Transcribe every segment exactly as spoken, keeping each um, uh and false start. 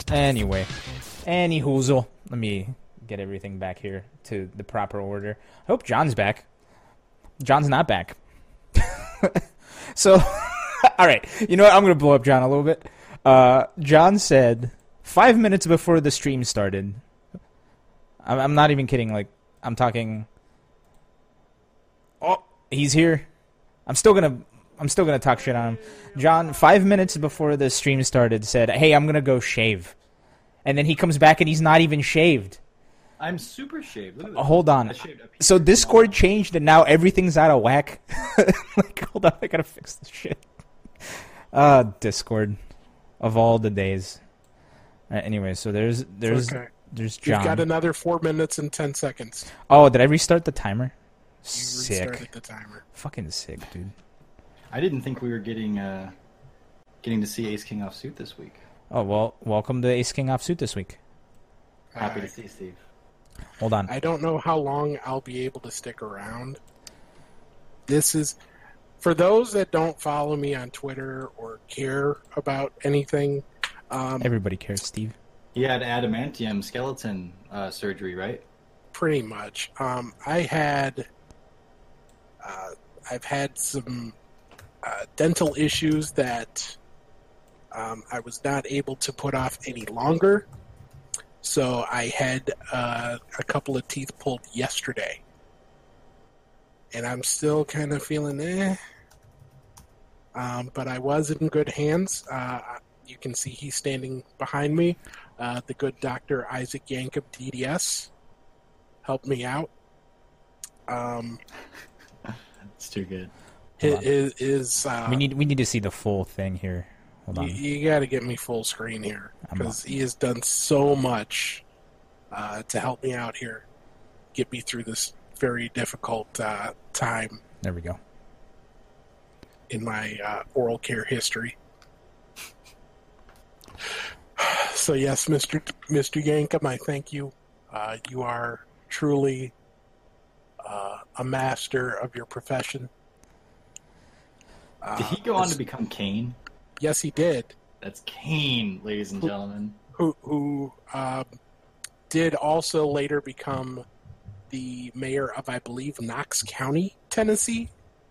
Anyway, any hoozle. Let me get everything back here to the proper order. I hope John's back. John's not back. So, all right. You know what? I'm going to blow up John a little bit. Uh, John said five minutes before the stream started. I'm, I'm not even kidding. Like, I'm talking. Oh, he's here. I'm still gonna. I'm still gonna talk shit on him. John, five minutes before the stream started, said, "Hey, I'm gonna go shave," and then he comes back and he's not even shaved. I'm super shaved. Look at Uh, hold on. I shaved a piece So of Discord small. changed and now everything's out of whack. Like, hold on, I gotta fix this shit. Uh, Discord, of all the days. All right, anyway, so there's there's Okay. there's John. You've got another four minutes and ten seconds. Oh, did I restart the timer? You Sick. restarted the timer. Fucking sick, dude. I didn't think we were getting uh, getting to see Ace King off suit this week. Oh well, welcome to Ace King Offsuit this week. Happy Uh, to see Steve. Hold on. I don't know how long I'll be able to stick around. This is for those that don't follow me on Twitter or care about anything. Um, Everybody cares, Steve. He had adamantium skeleton uh, surgery, right? pretty much. Um, I had, uh, I've had some uh, dental issues that um, I was not able to put off any longer. So I had uh, a couple of teeth pulled yesterday, and I'm still kind of feeling eh. Um, but I was in good hands. Uh, you can see he's standing behind me. Uh, the good Doctor Isaac Yank of D D S helped me out. Um, It's too good. Hold on. is, is uh, we need we need to see the full thing here. Hold on. you, you got to get me full screen here I'm because he has done so much uh, to help me out here, get me through this very difficult uh, time There we go. in my uh, oral care history. So yes, Mister Mister Yankum, I thank you. Uh, you are truly uh, a master of your profession. Uh, Did he go on to become Kane? Yes, he did. That's Kane, ladies and gentlemen. Who who um, did also later become the mayor of, I believe, Knox County, Tennessee,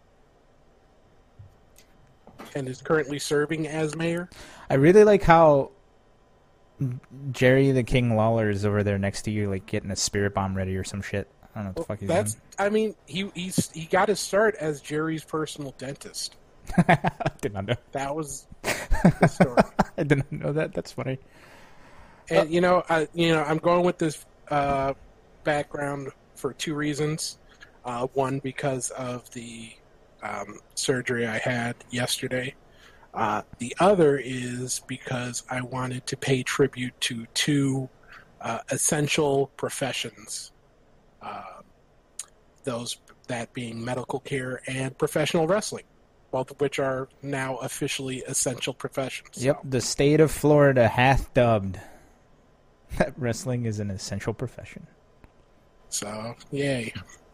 and is currently serving as mayor. I really like how Jerry the King Lawler is over there next to you, like getting a spirit bomb ready or some shit. I don't know what the fuck he's That's. I mean, he he's he got his start as Jerry's personal dentist. doing. I did not know. That was the story. I did not know that. That's funny. And you know, I you know, I'm going with this uh, background for two reasons. Uh, one, because of the um, surgery I had yesterday. Uh, the other is because I wanted to pay tribute to two uh, essential professions. Uh, those that being medical care and professional wrestling, both of which are now officially essential professions. Yep, So, the state of Florida hath dubbed that wrestling is an essential profession. so yay.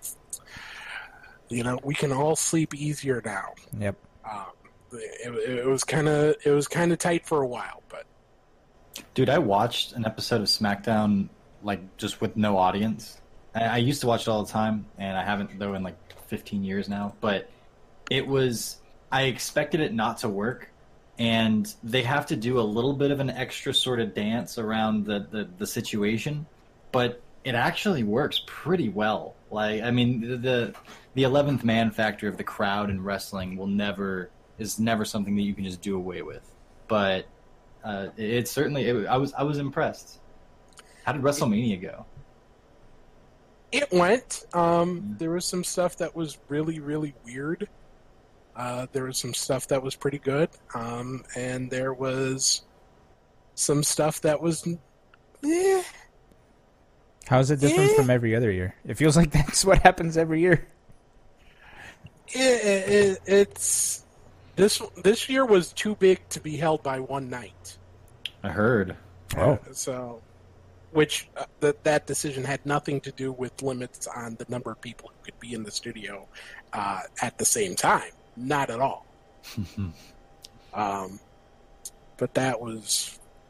You know, we can all sleep easier now. Yep. Um, it, it was kind of it was kind of tight for a while, but Dude, I watched an episode of SmackDown like just with no audience. I, I used to watch it all the time, and I haven't though in like fifteen years now. But it was I expected it not to work, and they have to do a little bit of an extra sort of dance around the the, the situation, but it actually works pretty well. Like I mean, the the, the eleventh man factor of the crowd in wrestling will never is never something that you can just do away with, but. Uh, it certainly. It, I was. I was impressed. How did WrestleMania go? it went. Um, Mm. there was some stuff that was really really weird. Uh, there was some stuff that was pretty good, um, and there was some stuff that was. Eh, How is it different Eh. from every other year? It feels like that's what happens every year. it, it, it's this this year was too big to be held by one night. I heard. Oh. Uh, so, which uh, that that decision had nothing to do with limits on the number of people who could be in the studio uh, at the same time. Not at all. um, but that was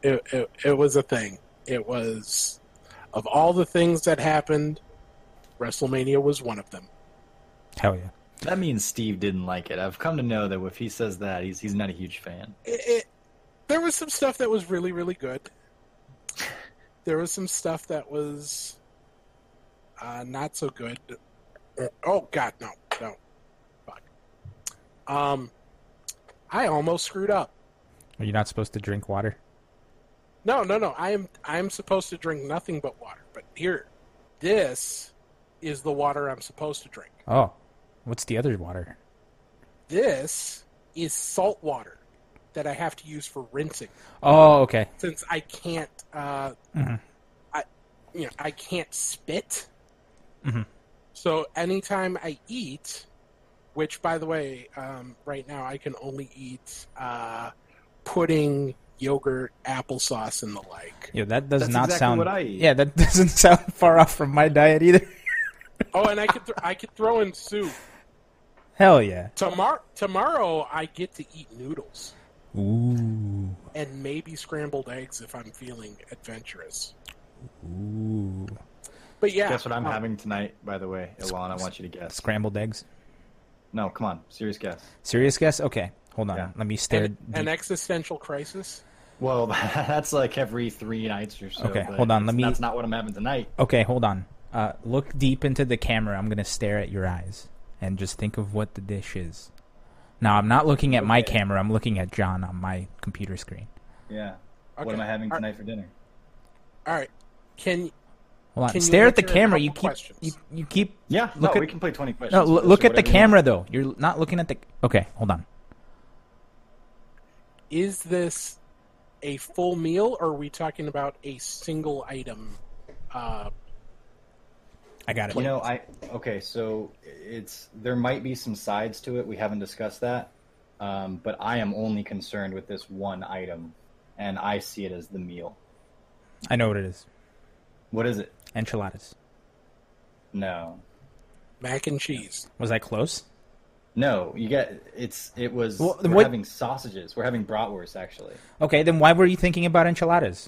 it, it, it was a thing. It was, of all the things that happened, WrestleMania was one of them. Hell yeah. That means Steve didn't like it. I've come to know that if he says that, he's he's not a huge fan. It, it, there was some stuff that was really, really good. There was some stuff that was uh, not so good. Oh, God, no, no. Fuck. Um, I almost screwed up. Are you not supposed to drink water? No, no, no. I am I'm supposed to drink nothing but water. But here, this is the water I'm supposed to drink. Oh. What's the other water? This is salt water that I have to use for rinsing. Oh, okay. Since I can't, uh, mm-hmm. I, you know, I can't spit. Mm-hmm. So anytime I eat, which by the way, um, right now I can only eat uh, pudding, yogurt, applesauce, and the like. Yeah, that does That's not exactly sound. what I eat. Yeah, that doesn't sound far off from my diet either. Oh, and I could th- I could throw in soup. Hell yeah. Tomorrow, tomorrow I get to eat noodles. Ooh. And maybe scrambled eggs if I'm feeling adventurous. Ooh. But yeah. Guess what I'm um, having tonight, by the way, Ilwan? I want you to guess. Scrambled eggs? No, come on. Serious guess. Serious guess? Okay. Hold on. Yeah. Let me stare. An, an existential crisis? Well, that's like every three nights or so. Okay, but hold on, let it's- me- That's not what I'm having tonight. Okay, hold on. Uh, look deep into the camera. I'm going to stare at your eyes. And just think of what the dish is. Now, I'm not looking at my Okay. camera. I'm looking at John on my computer screen. Yeah. Okay. What am I having Are- tonight for dinner? All right. Can Hold on. Can you Stare at the answer a camera. couple You keep. questions? You, you keep. Yeah, Look no, at- we can play twenty questions. No, l- We'll look do at the whatever you camera want. though. You're not looking at the. Okay, hold on. is this a full meal, or are we talking about a single item? Uh, I got it. You know, I okay. So it's there might be some sides to it. We haven't discussed that, um, but I am only concerned with this one item, and I see it as the meal. I know what it is. What is it? Enchiladas. No, mac and cheese. Was I close? no. You get it's. It was. Well, we're what- having sausages. We're having bratwurst actually. Okay, then why were you thinking about enchiladas?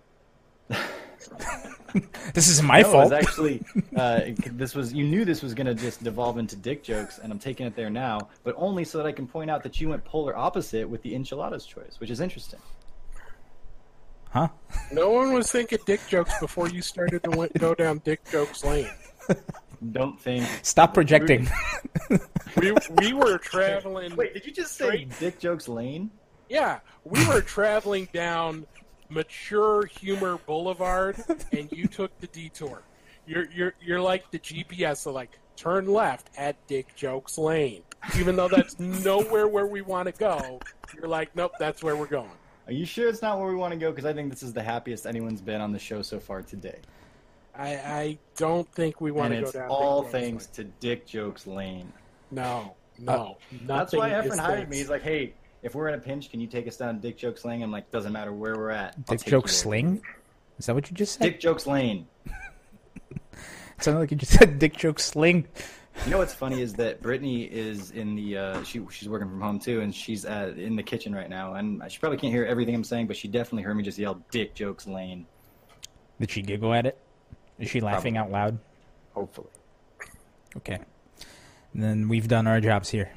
This is my no, fault. It was actually, uh, this was you knew this was going to just devolve into dick jokes, and I'm taking it there now, but only so that I can point out that you went polar opposite with the enchiladas choice, which is interesting. Huh? No one was thinking dick jokes before you started to went, go down dick jokes lane. Don't think. Stop projecting. We we were traveling. Wait, did you just say Straight- dick jokes lane? Yeah, we were traveling down Mature Humor Boulevard, and you took the detour. You're you're you're like the G P S, so like turn left at Dick Jokes Lane, even though that's nowhere where we want to go. You're like, nope, that's where we're going. Are you sure it's not where we want to go? Because I think this is the happiest anyone's been on the show so far today. I I don't think we want And to go it's down. all Dick Jokes thanks to Dick Jokes Lane. Lane. No, no, That's nothing why is Efren hired thanks. me. He's like, hey, if we're in a pinch, can you take us down Dick Jokes Lane? I'm like, doesn't matter where we're at. I'll Dick take joke you there." sling? Is that what you just said? Dick Jokes Lane. It sounded like you just said dick joke sling. You know what's funny is that Brittany is in the uh, she she's working from home too, and she's uh, in the kitchen right now, and she probably can't hear everything I'm saying, but she definitely heard me just yell "Dick Jokes Lane." Did she giggle at it? Is she laughing Probably. out loud? Hopefully, Okay. And then we've done our jobs here.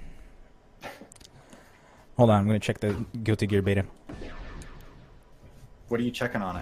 Hold on, I'm going to check the Guilty Gear beta. what are you checking on it?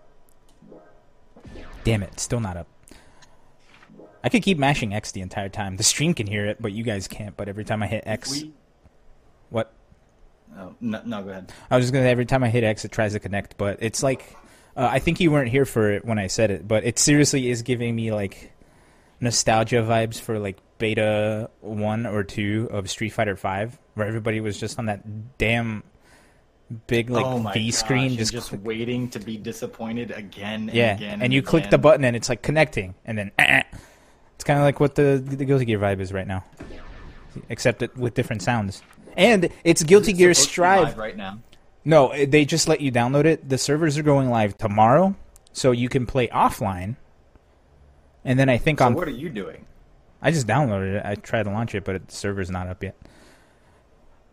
Damn it, it's still not up. I could keep mashing X the entire time. The stream can hear it, but you guys can't. But every time I hit X... We What? oh, no, no, go ahead. I was just going to say, every time I hit X, it tries to connect. But it's like... Uh, I think you weren't here for it when I said it, but it seriously is giving me, like, nostalgia vibes for, like, beta one or two of Street Fighter five, where everybody was just on that damn big, like, oh my V gosh, screen. and Just, just click- waiting to be disappointed again and yeah, again. and, And, you click the again. button and it's, like, connecting, and then... Eh, it's kind of like what the, the Guilty Gear vibe is right now, except it, with different sounds. And it's Guilty It's Gear supposed to be Strive. live right now. No, it- they just let you download it. The servers are going live tomorrow, so you can play offline. And then I think So on... what are you doing? I just downloaded it. I tried to launch it, but the server's not up yet.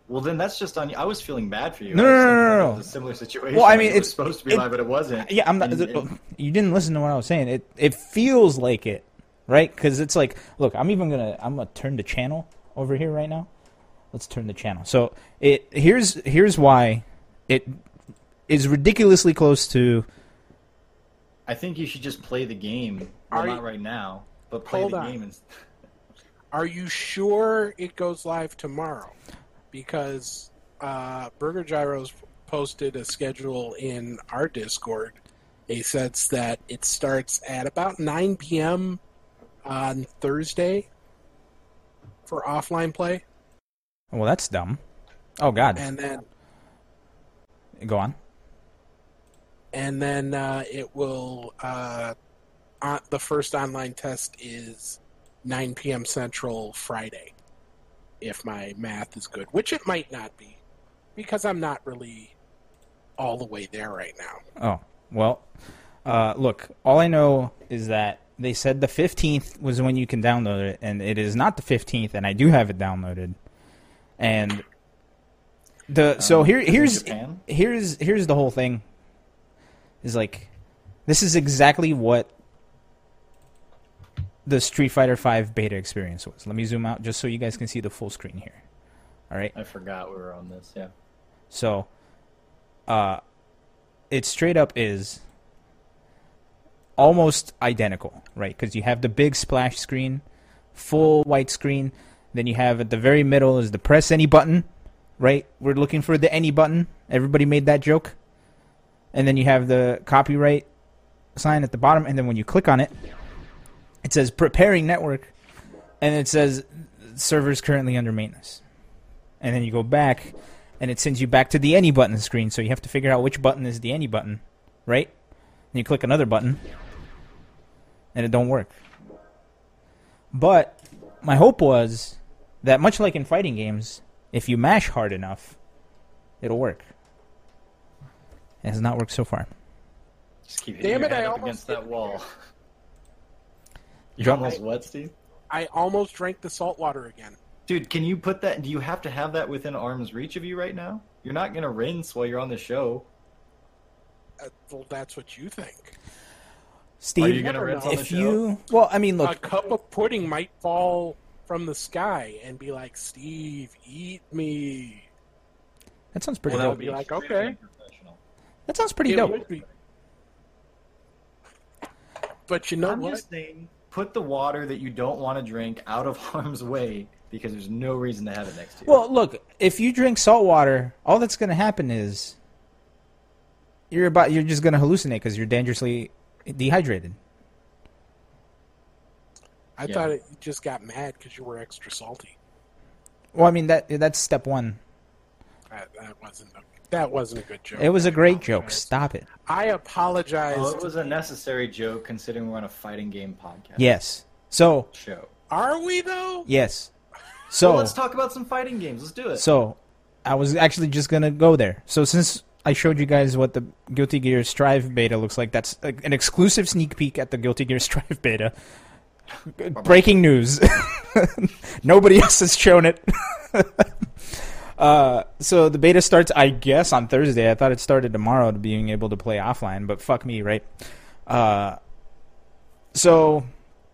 Well, then that's just on you. I was feeling bad for you. No, I was no, no, thinking no, like no. it was a similar situation. Well, I Like, mean, it was it's supposed to be it, live, but it wasn't. Yeah, I'm not. And- and- you didn't listen to what I was saying. It it feels like it, right? Because it's like, look, I'm even gonna I'm gonna turn the channel over here right now. Let's turn the channel. So it here's here's why it is ridiculously close to. I think you should just play the game. Well, Are not you- right now, but play Hold the on. game. And... Are you sure it goes live tomorrow? Because uh, Burger Gyros posted a schedule in our Discord. He says that it starts at about nine p.m. on Thursday for offline play, Well, that's dumb. Oh God, and then go on. and then uh, it will. Uh, on, the first online test is nine p.m. Central Friday, if my math is good, which it might not be, because I'm not really all the way there right now. Oh well, uh, look. All I know is that they said the fifteenth was when you can download it, and it is not the fifteenth, and I do have it downloaded. And the so Um, here is it here's Japan? here's here's the whole thing. Is like this is exactly what the Street Fighter five beta experience was. Let me zoom out just so you guys can see the full screen here. All right. I forgot we were on this. Yeah. So, uh, it straight up is almost identical, right? Because you have the big splash screen, full white screen. Then you have at the very middle is the press any button, right? We're looking for the any button. Everybody made that joke. And then you have the copyright sign at the bottom. And then when you click on it, it says preparing network. And it says servers currently under maintenance. And then you go back, and it sends you back to the any button screen. So you have to figure out which button is the any button, right? And you click another button, and it don't work. But my hope was that much like in fighting games, if you mash hard enough, it'll work. It has not worked so far. Just keep hitting Damn your it, I head up almost against that did- wall. You're Drop- almost what, Steve? I almost drank the salt water again. Dude, can you put that? Do you have to have that within arm's reach of you right now? You're not gonna rinse while you're on the show. Uh, well, that's what you think. Steve, Are you gonna never rinse know. on the if show? you... Well, I mean, A look, cup of pudding might fall from the sky and be like, Steve, eat me. that sounds pretty Well, dope. be like, extremely okay. unprofessional. That sounds pretty It dope. would be. But you know I'm what? just saying, put the water that you don't want to drink out of harm's way because there's no reason to have it next to you. Well, look, if you drink salt water, all that's going to happen is you're about you're just going to hallucinate because you're dangerously dehydrated. I Yeah. thought it, you just got mad because you were extra salty. Well, I mean that that's step one. That, that wasn't a, that wasn't a good joke. It was a I great joke. apologize. Stop it. I apologize. Well, it was a necessary joke considering we're on a fighting game podcast. Yes. So Show. Are we though? yes. So well, let's talk about some fighting games. Let's do it. so I was actually just gonna go there. So since I showed you guys what the Guilty Gear Strive beta looks like, that's like an exclusive sneak peek at the Guilty Gear Strive beta. Breaking news. Nobody else has shown it. uh, so the beta starts, I guess, on Thursday. I thought it started tomorrow to being able to play offline, but fuck me, right? Uh, so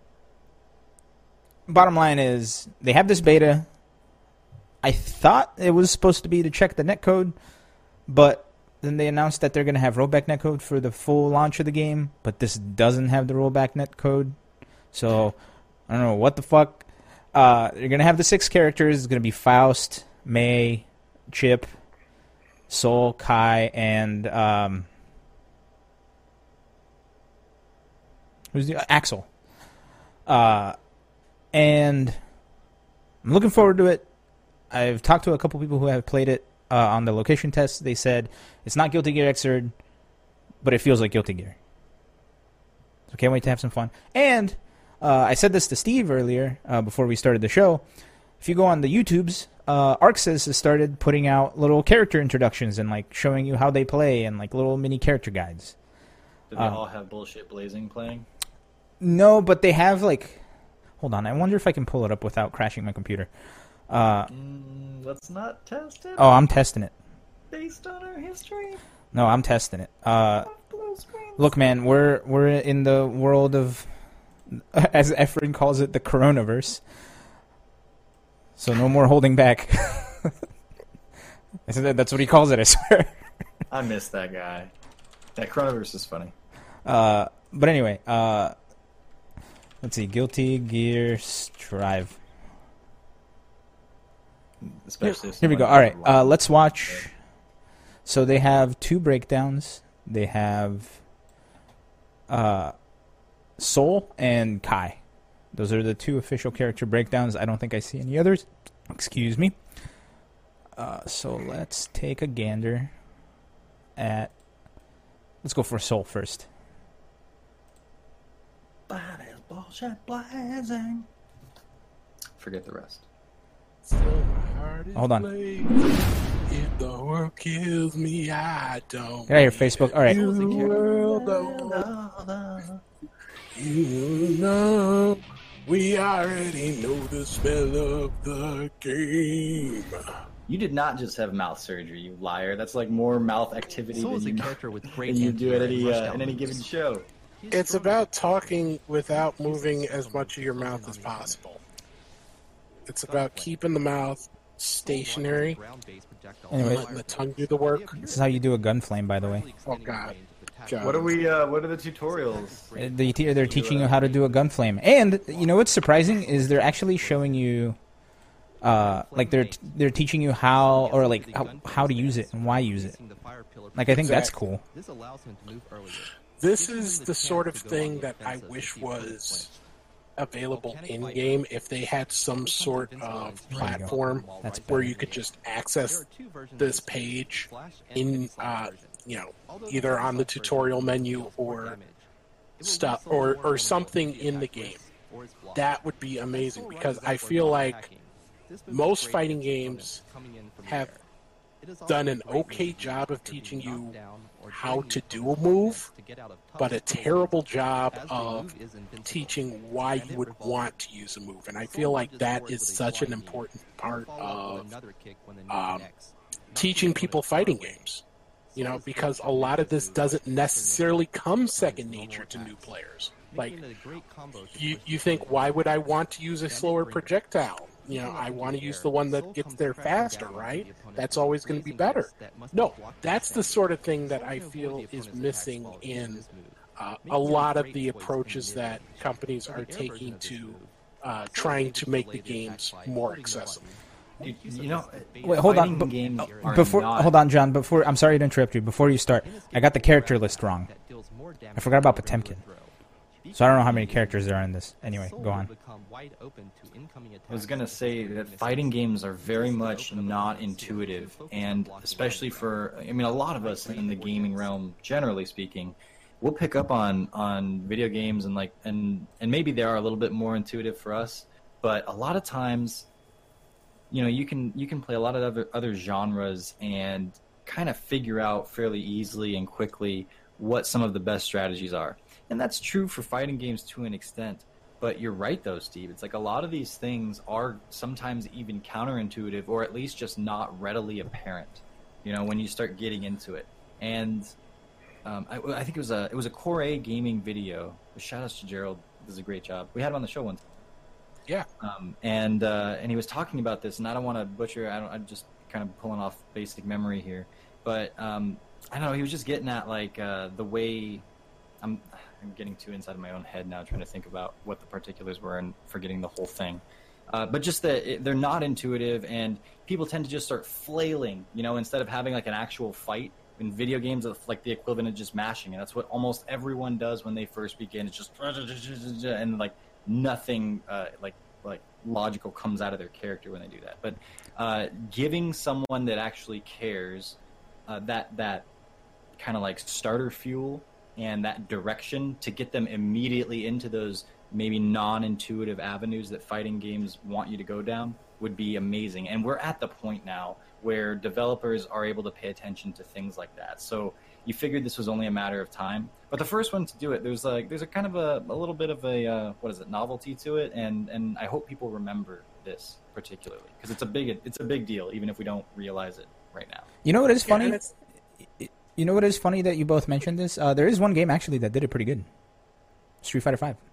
bottom line is they have this beta. I thought it was supposed to be to check the netcode, but then they announced that they're going to have rollback netcode for the full launch of the game, but this doesn't have the rollback netcode. So I don't know what the fuck. Uh, you're going to have the six characters. It's going to be Faust, May, Chip, Soul, Kai, and um, who's the Axel. Uh, and I'm looking forward to it. I've talked to a couple people who have played it uh, on the location test. They said it's not Guilty Gear Xrd, but it feels like Guilty Gear. So can't wait to have some fun. And uh, I said this to Steve earlier uh, before we started the show. If you go on the YouTubes, uh, ArcSys has started putting out little character introductions and like showing you how they play and like little mini character guides. Do they uh, all have Bullshit Blazing playing? No, but they have like. Hold on, I wonder if I can pull it up without crashing my computer. Uh, Mm, let's not test it oh, I'm testing it. based on our history No, I'm testing it. Uh, of blue screens. look, man, we're we're in the world of, as Efren calls it, the coronaverse. So no more holding back. I said that, that's what he calls it, I swear. I miss that guy. That coronavirus is funny. Uh, but anyway, uh, let's see. Guilty Gear Strive. Especially Here we go. someone All right, who- uh, let's watch. So they have two breakdowns. They have uh, Soul and Kai. Those are the two official character breakdowns. I don't think I see any others. Excuse me. Uh, so let's take a gander at. Let's go for Soul first. That is bullshit blazing. Forget the rest. So my heart is Hold on. blazing. If the world kills me, I don't. Get out of here, Facebook. All right. You world don't. You know, we already know the spell of the game. You did not just have mouth surgery, you liar. That's like more mouth activity Soul than is a you, character with great than you do at any, anti-rush uh, in any elements. given show. It's about talking without moving as much of your mouth as possible. It's about keeping the mouth stationary and Anyway. letting the tongue do the work. This is how you do a gun flame, by the way. Oh, God. God. What are we? Uh, what are the tutorials? Uh, They te- they're teaching you how to do a gun flame, and you know what's surprising is they're actually showing you, uh, like they're they're teaching you how or like how, how to use it and why use it. Like I think that's Exactly. cool. This allows him to move earlier. This is the sort of thing that I wish was available in game if they had some sort of platform That's where better. you could just access this page in, uh, you know, either on the tutorial menu or stuff or, or something in the game. That would be amazing because I feel like most fighting games have done an okay job of teaching you how to do a move, but a terrible job of teaching why you would want to use a move. And I feel like that is such an important part of um, teaching people fighting games. You know, because a lot of this doesn't necessarily come second nature to new players. Like, you, you think, why would I want to use a slower projectile? You know, I want to use the one that gets there faster, right? That's always going to be better. No, that's the sort of thing that I feel is missing in uh, a lot of the approaches that companies are taking to uh, trying to make the games more accessible. You, you know, Wait, hold on. fighting Be- games are Before, not- hold on, John. Before, I'm sorry to interrupt you. Before you start, I got the character list wrong. I forgot about Potemkin. So I don't know how many characters there are in this. Anyway, go on. I was gonna say that fighting games are very much not intuitive, and especially for, I mean, a lot of us in the gaming realm, generally speaking, we'll pick up on on video games and like, and and maybe they are a little bit more intuitive for us, but a lot of times, you know, you can you can play a lot of other other genres and kind of figure out fairly easily and quickly what some of the best strategies are, and that's true for fighting games to an extent. But you're right, though, Steve. It's like a lot of these things are sometimes even counterintuitive, or at least just not readily apparent. You know, when you start getting into it. And um, I, I think it was a it was a Core A gaming video. Shout outs to Gerald. Does a great job. We had him on the show once. Yeah. Um, and uh, and he was talking about this, and I don't want to butcher. I don't. I'm just kind of pulling off basic memory here, but um, I don't know. He was just getting at like uh, the way. I'm I'm getting too inside of my own head now, trying to think about what the particulars were and forgetting the whole thing. Uh, but just that it, they're not intuitive, and people tend to just start flailing. You know, instead of having like an actual fight. In video games, it's like the equivalent of just mashing, and that's what almost everyone does when they first begin. It's just and like nothing uh, like like logical comes out of their character when they do that. But uh, giving someone that actually cares uh, that that kind of like starter fuel and that direction to get them immediately into those maybe non-intuitive avenues that fighting games want you to go down would be amazing. And we're at the point now where developers are able to pay attention to things like that. So you figured this was only a matter of time. But the first one to do it, there's like there's a kind of a, a little bit of a uh, what is it, novelty to it, and and I hope people remember this. particularly, because it's a big it's a big deal, even if we don't realize it right now. You know what is funny? Yeah, you know what is funny that you both mentioned this? Uh, there is one game actually that did it pretty good. Street Fighter Five.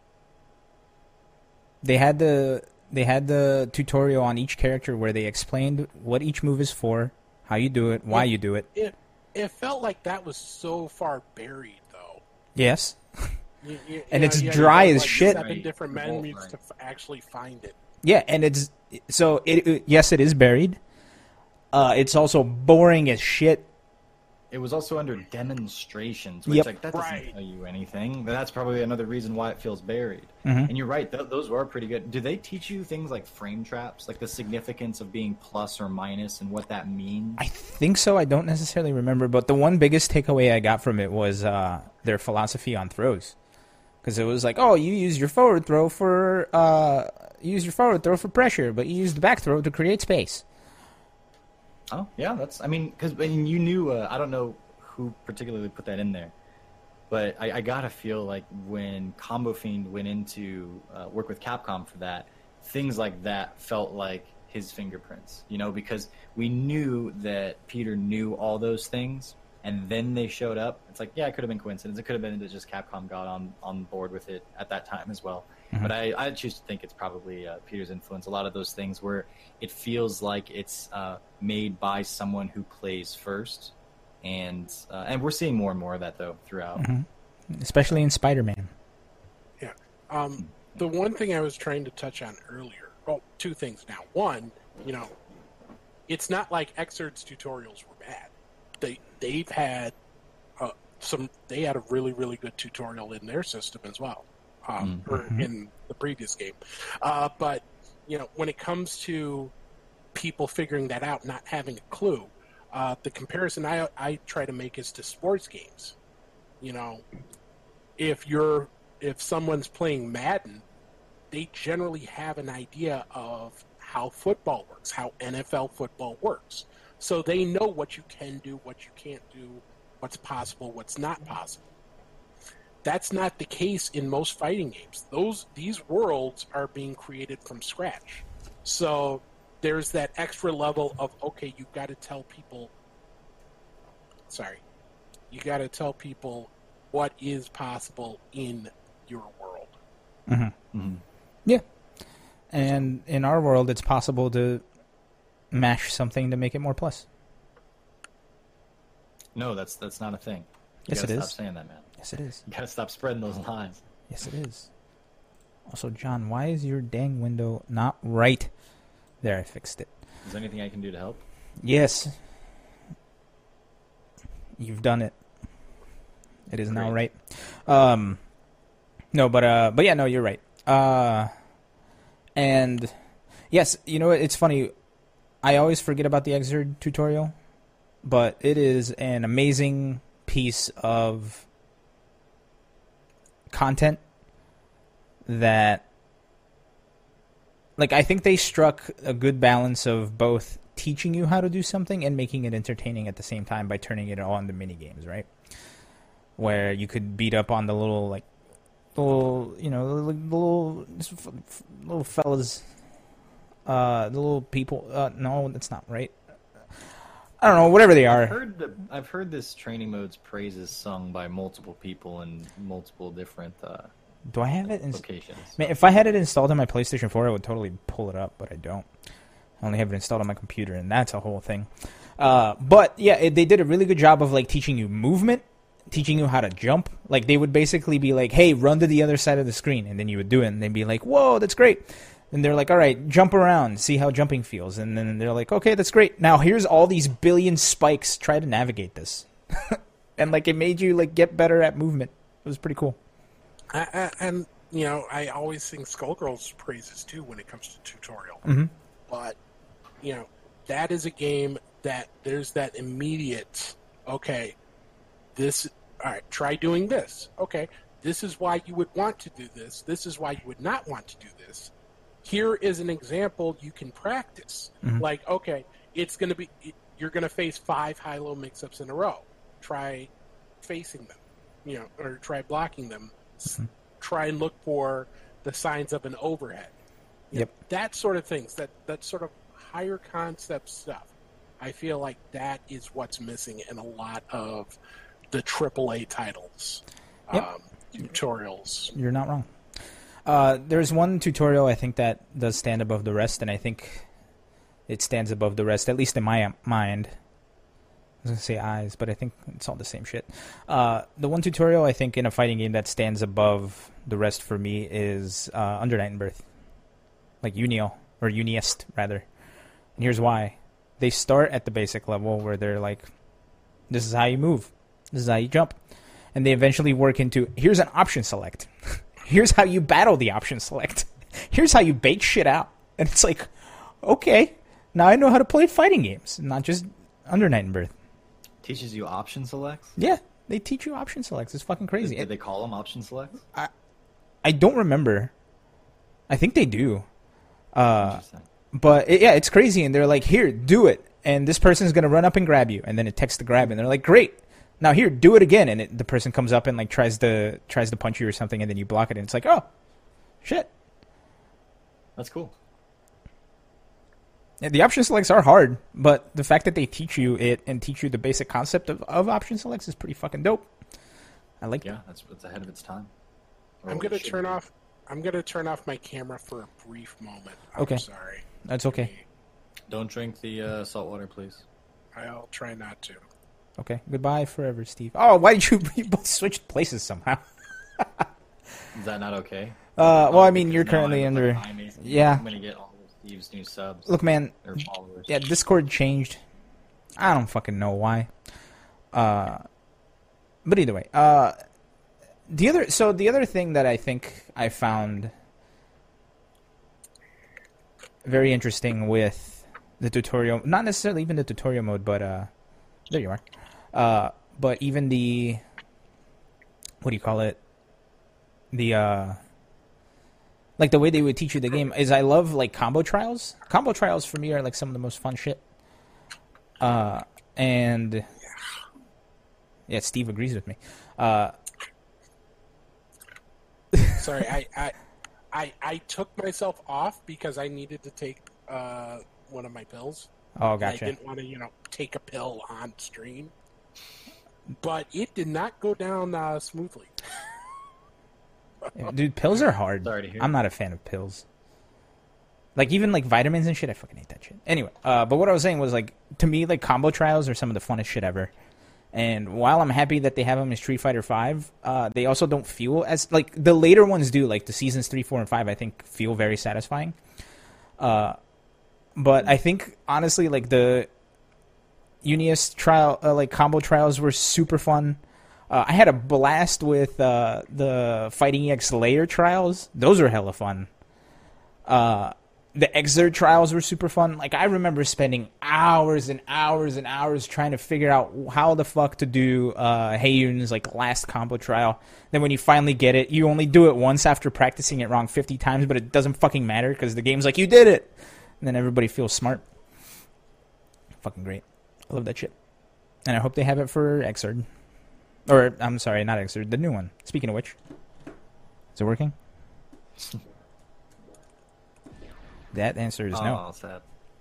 They had the they had the tutorial on each character where they explained what each move is for, how you do it, why it, you do it. It it felt like that was so far buried, though. Yes. You, you, and you it's know, dry you as like shit. Seven Right. different The menus Wolf, to right. f- actually find it. Yeah, and it's so it, it yes, it is buried. Uh, it's also boring as shit. It was also under demonstrations, which Yep. like that doesn't Right. tell you anything. That's probably another reason why it feels buried. Mhm. And you're right; th- those were pretty good. Do they teach you things like frame traps, like the significance of being plus or minus, and what that means? I think so. I don't necessarily remember, but the one biggest takeaway I got from it was uh, their philosophy on throws, because it was like, oh, you use your forward throw for uh, you use your forward throw for pressure, but you use the back throw to create space. Oh, yeah, that's. I mean, because I mean, you knew. Uh, I don't know who particularly put that in there, but I, I gotta feel like when Combo Fiend went into uh, work with Capcom for that, things like that felt like his fingerprints. You know, because we knew that Peter knew all those things, and then they showed up. It's like, yeah, it could have been coincidence. It could have been that just Capcom got on on board with it at that time as well. Mhm. But I, I choose to think it's probably uh, Peter's influence. A lot of those things where it feels like it's uh, made by someone who plays first, and uh, and we're seeing more and more of that though throughout. Mhm. Especially in Spider-Man. Yeah. Um, the one thing I was trying to touch on earlier. Well, two things now. One, you know, it's not like Xrds tutorials were bad. They they've had uh, some. They had a really really good tutorial in their system as well, um, Mhm. or in the previous game. Uh, but you know, when it comes to people figuring that out, not having a clue, uh, the comparison I I try to make is to sports games. You know, if you're if someone's playing Madden, they generally have an idea of how football works, how N F L football works. So they know what you can do, what you can't do, what's possible, what's not possible. That's not the case in most fighting games. Those these worlds are being created from scratch. So there's that extra level of, okay, you've got to tell people sorry. You got to tell people what is possible in your world. Mm-hmm. Mhm. Yeah. And in our world, it's possible to mash something to make it more plus. No, that's that's not a thing. You Yes, gotta it stop is. saying that, man. Yes, it is. You gotta stop spreading those lies. Yes, it is. Also, John, why is your dang window not right? There, I fixed it. Is there anything I can do to help? Yes. You've done it. It is now right. Great. Um, no, but uh, but yeah, no, you're right. Uh, and yes, you know what? It's funny. I always forget about the Xrd tutorial, but it is an amazing piece of content that, like, I think they struck a good balance of both teaching you how to do something and making it entertaining at the same time by turning it all into mini games, right? Where you could beat up on the little, like, little, you know, the little, little fellas, uh, the little people. Uh, no, that's not right. I don't know, whatever they I've are. heard the, I've heard this training mode's praises sung by multiple people in multiple different uh, Do I have it? In, locations. man, if I had it installed on my PlayStation four, I would totally pull it up, but I don't. I only have it installed on my computer, and that's a whole thing. Uh, but yeah, it, they did a really good job of like teaching you movement, teaching you how to jump. Like they would basically be like, "Hey, run to the other side of the screen," and then you would do it, and they'd be like, "Whoa, that's great." And they're like, "All right, jump around, see how jumping feels." And then they're like, "Okay, that's great. Now here's all these billion spikes. Try to navigate this." And like it made you like get better at movement. It was pretty cool. I, I, and, you know, I always sing Skullgirls praises, too, when it comes to tutorial. Mm-hmm. But, you know, that is a game that there's that immediate, okay, this, all right, try doing this. Okay, this is why you would want to do this. This is why you would not want to do this. Here is an example you can practice. Mhm. Like, okay, it's going to be, you're going to face five high-low mix-ups in a row. Try facing them, you know, or try blocking them. S- Try and look for the signs of an overhead. You Yep. know, that sort of things, that, that sort of higher concept stuff. I feel like that is what's missing in a lot of the triple A titles, Yep. um, tutorials. You're not wrong. Uh, there's one tutorial I think that does stand above the rest, and I think it stands above the rest, at least in my mind. I was going to say eyes, but I think it's all the same shit. Uh, the one tutorial I think in a fighting game that stands above the rest for me is uh, Under Night in Birth. Like Unio, or Uniest, rather. And here's why. They start at the basic level where they're like, this is how you move. This is how you jump. And they eventually work into, here's an option select. Here's how you battle the option select. Here's how you bait shit out. And it's like, okay, now I know how to play fighting games, not just Under Night in Birth. Teaches you option selects? Yeah, they teach you option selects. It's fucking crazy. Did, did they call them option selects? I, I don't remember. I think they do. Uh, Interesting. but it, yeah, it's crazy. And they're like, here, do it. And this person's going to run up and grab you. And then it texts to grab. And they're like, great. Now here, do it again. And it, the person comes up and like tries to tries to punch you or something. And then you block it. And it's like, oh, shit. That's cool. Yeah, the option selects are hard. But the fact that they teach you it and teach you the basic concept of, of option selects is pretty fucking dope. I like Yeah, that's it's ahead of its time. Or I'm what it gonna should turn be. off. I'm gonna turn off my camera for a brief moment. I'm Okay. sorry. That's okay. Don't drink the uh, salt water, please. I'll try not to. Okay. Goodbye forever, Steve. Oh, why did you, you both switch places somehow? Is that not okay? Uh, well, Oh, I mean, because you're now currently I'm under. behind me. Yeah. I'm gonna get all of Steve's new subs Look, man. or followers. Yeah, Discord changed. I don't fucking know why. Uh, but either way, uh, the other. So the other thing that I think I found very interesting with the tutorial, not necessarily even the tutorial mode, but uh, there you are. Uh, but even the, what do you call it? The uh, like the way they would teach you the game is I love like combo trials. Combo trials for me are like some of the most fun shit. Uh, and yeah, Steve agrees with me. Uh, Sorry, I, I, I, I took myself off because I needed to take uh, one of my pills. oh, And I gotcha. didn't want to, you know, take a pill on stream. But it did not go down uh, smoothly. Yeah, dude, pills are hard. Sorry to hear. I'm not a fan of pills. Like even like vitamins and shit, I fucking hate that shit. Anyway, uh, but what I was saying was like to me, like combo trials are some of the funnest shit ever. And while I'm happy that they have them in Street Fighter Five, uh, they also don't feel as like the later ones do. Like the seasons three, four, and five, I think feel very satisfying. Uh, but I think honestly, like the Uniest trial, uh, like combo trials, were super fun. Uh, I had a blast with uh, the Fighting E X Layer trials. Those are hella fun. Uh, the Exert trials were super fun. Like I remember spending hours and hours and hours trying to figure out how the fuck to do uh, Heiyun's like last combo trial. Then when you finally get it, you only do it once after practicing it wrong fifty times, but it doesn't fucking matter because the game's like you did it, and then everybody feels smart. Fucking great. I love that shit, and I hope they have it for Exert. Or I'm sorry, not Exert, the new one. Speaking of which, is it working? That answer is no. Oh, sad.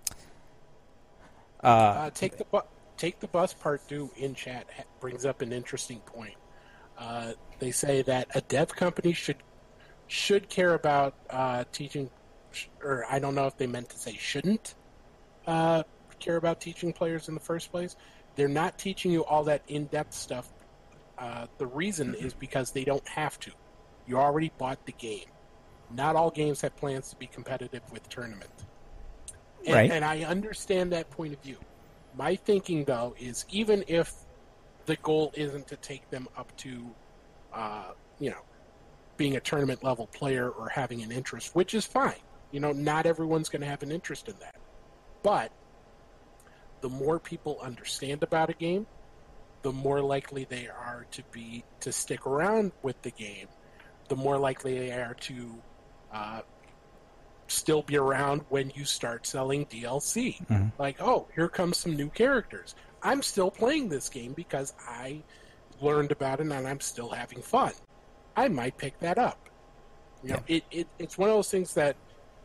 Uh, Uh, take the bu- take the bus part due in chat ha- brings up an interesting point. Uh, they say that a dev company should should care about uh, teaching, sh- or I don't know if they meant to say shouldn't uh, care about teaching players in the first place. They're not teaching you all that in-depth stuff. Uh, the reason is because they don't have to. You already bought the game. Not all games have plans to be competitive with tournament. And, Right. and I understand that point of view. My thinking, though, is even if the goal isn't to take them up to, uh, you know, being a tournament level player or having an interest, which is fine. You know, not everyone's going to have an interest in that. But the more people understand about a game, the more likely they are to be to stick around with the game. The more likely they are to uh, still be around when you start selling D L C. Mhm. Like, oh, here comes some new characters. I'm still playing this game because I learned about it and I'm still having fun. I might pick that up. You know, it, it it's one of those things that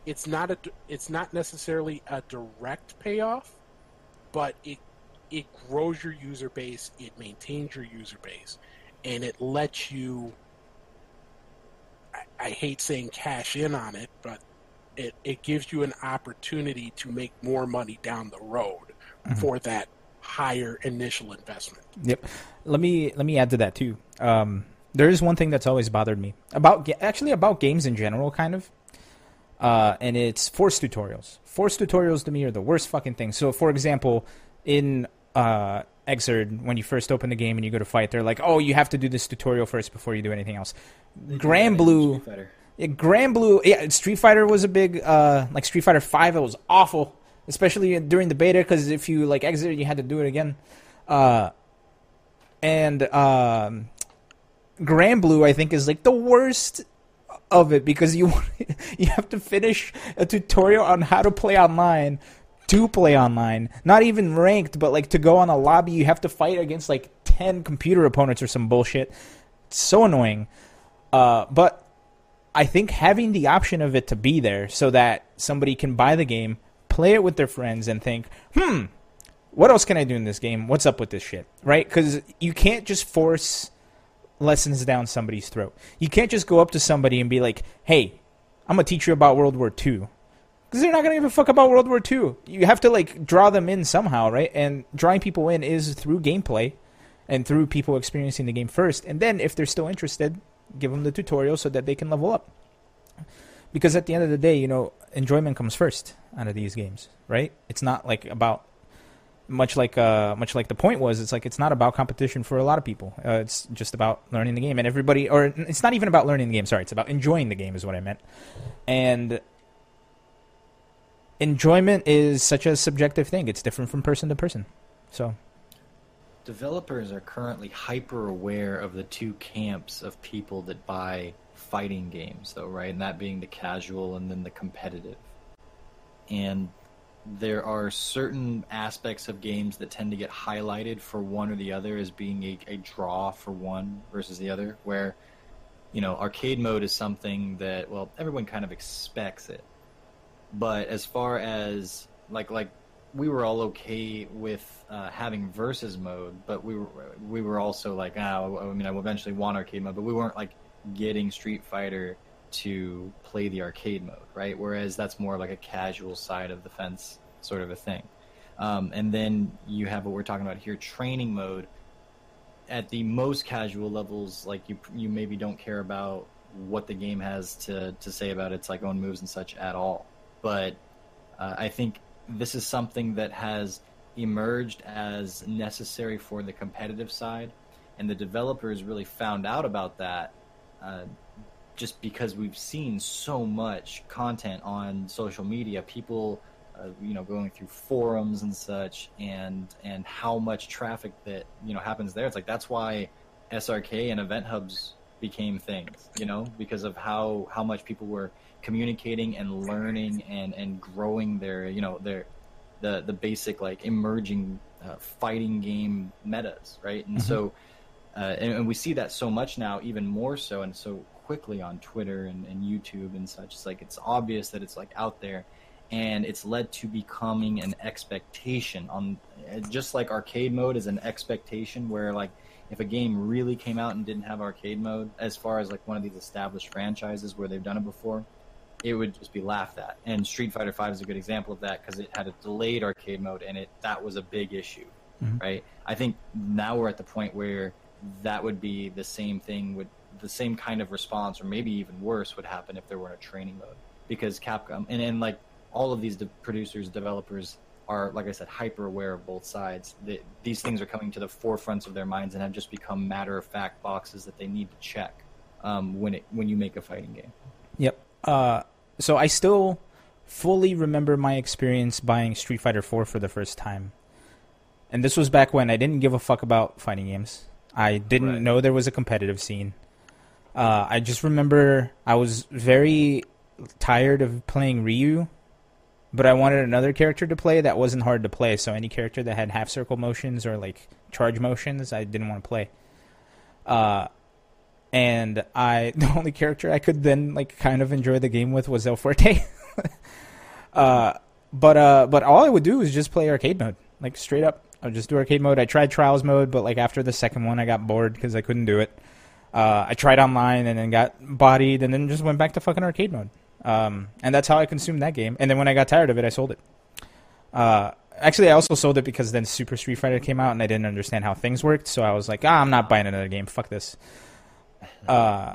it's not a it's not necessarily a direct payoff, but it it grows your user base, it maintains your user base, and it lets you. I, I hate saying cash in on it, but it it gives you an opportunity to make more money down the road mm-hmm. for that higher initial investment. Yep. Let me let me add to that too. Um, there is one thing that's always bothered me about actually about games in general, kind of, uh, and it's forced tutorials. Forced tutorials to me are the worst fucking thing. So, for example, in uh, Xrd, when you first open the game and you go to fight, they're like, "Oh, you have to do this tutorial first before you do anything else." Grand Blue, yeah, Grand Blue, yeah, Street Fighter was a big uh, like Street Fighter Five. It was awful, especially during the beta, because if you like exited, you had to do it again. Uh, and um, Grand Blue, I think, is like the worst of it because you you have to finish a tutorial on how to play online to play online, not even ranked, but like to go on a lobby, you have to fight against like ten computer opponents or some bullshit. It's so annoying. Uh, but I think having the option of it to be there so that somebody can buy the game, play it with their friends, and think, hmm, what else can I do in this game? What's up with this shit? Right? Because you can't just force lessons down somebody's throat. You can't just go up to somebody and be like, hey, I'm going to teach you about World War Two. Because they're not going to give a fuck about World War Two. You have to like draw them in somehow, right? And drawing people in is through gameplay and through people experiencing the game first. And then if they're still interested, give them the tutorial so that they can level up. Because at the end of the day, you know, enjoyment comes first out of these games, right? It's not like about much like uh, much like the point was. It's like it's not about competition for a lot of people. Uh, it's just about learning the game, and everybody, or it's not even about learning the game. Sorry, it's about enjoying the game, is what I meant. And enjoyment is such a subjective thing. It's different from person to person. So, developers are currently hyper aware of the two camps of people that buy fighting games, though, right? And that being the casual and then the competitive. And there are certain aspects of games that tend to get highlighted for one or the other as being a, a draw for one versus the other, where, you know, arcade mode is something that, well, everyone kind of expects it. But as far as, like, like we were all okay with uh, having versus mode, but we were we were also like, ah, I mean, I will eventually want arcade mode, but we weren't, like, getting Street Fighter to play the arcade mode, right? Whereas that's more like a casual side of the fence sort of a thing. Um, and then you have what we're talking about here, training mode. At the most casual levels, like you you maybe don't care about what the game has to, to say about its like own moves and such at all. But uh, I think this is something that has emerged as necessary for the competitive side, and the developers really found out about that uh, just because we've seen so much content on social media, people, uh, you know, going through forums and such, and and how much traffic that, you know, happens there. It's like that's why S R K and event hubs became things, you know, because of how, how much people were communicating and learning and, and growing their, you know, their the the basic like emerging uh, fighting game metas, right? And mm-hmm. so, uh, and, and we see that so much now, even more so, and so quickly on Twitter and, and YouTube and such. It's like it's obvious that it's like out there, and it's led to becoming an expectation on, just like arcade mode is an expectation where like if a game really came out and didn't have arcade mode, as far as like one of these established franchises where they've done it before, it would just be laughed at. And Street Fighter five is a good example of that because it had a delayed arcade mode, and it that was a big issue, mm-hmm. right? I think now we're at the point where that would be the same thing with the same kind of response, or maybe even worse, would happen if there weren't a training mode. Because Capcom and, and like all of these de- producers, developers are, like I said, hyper aware of both sides. They, these things are coming to the forefronts of their minds and have just become matter of fact boxes that they need to check um, when it when you make a fighting game. Yep. Uh, so I still fully remember my experience buying Street Fighter four for the first time, and this was back when I didn't give a fuck about fighting games. I didn't right. know there was a competitive scene. Uh, I just remember I was very tired of playing Ryu, but I wanted another character to play that wasn't hard to play. So any character that had half circle motions or like charge motions, I didn't want to play. Uh, and I the only character I could then like kind of enjoy the game with was El Fuerte. uh, but uh, but all I would do is just play arcade mode, like straight up. I would just do arcade mode. I tried trials mode, but like after the second one, I got bored because I couldn't do it. Uh, I tried online and then got bodied, and then just went back to fucking arcade mode. Um, and that's how I consumed that game. And then when I got tired of it, I sold it. Uh, actually, I also sold it because then Super Street Fighter came out, and I didn't understand how things worked. So I was like, ah, I'm not buying another game. Fuck this. Uh,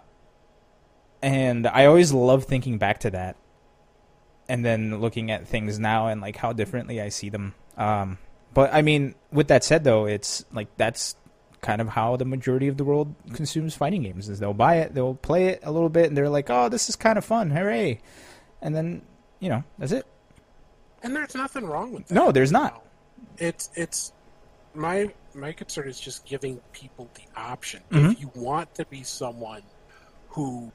and I always love thinking back to that, and then looking at things now and like how differently I see them. Um, but I mean, with that said, though, it's like that's kind of how the majority of the world consumes fighting games. Is they'll buy it, they'll play it a little bit, and they're like, "Oh, this is kind of fun, hooray!" And then you know that's it. And there's nothing wrong with that. No, there's not. It's it's my my concern is just giving people the option. Mm-hmm. If you want to be someone who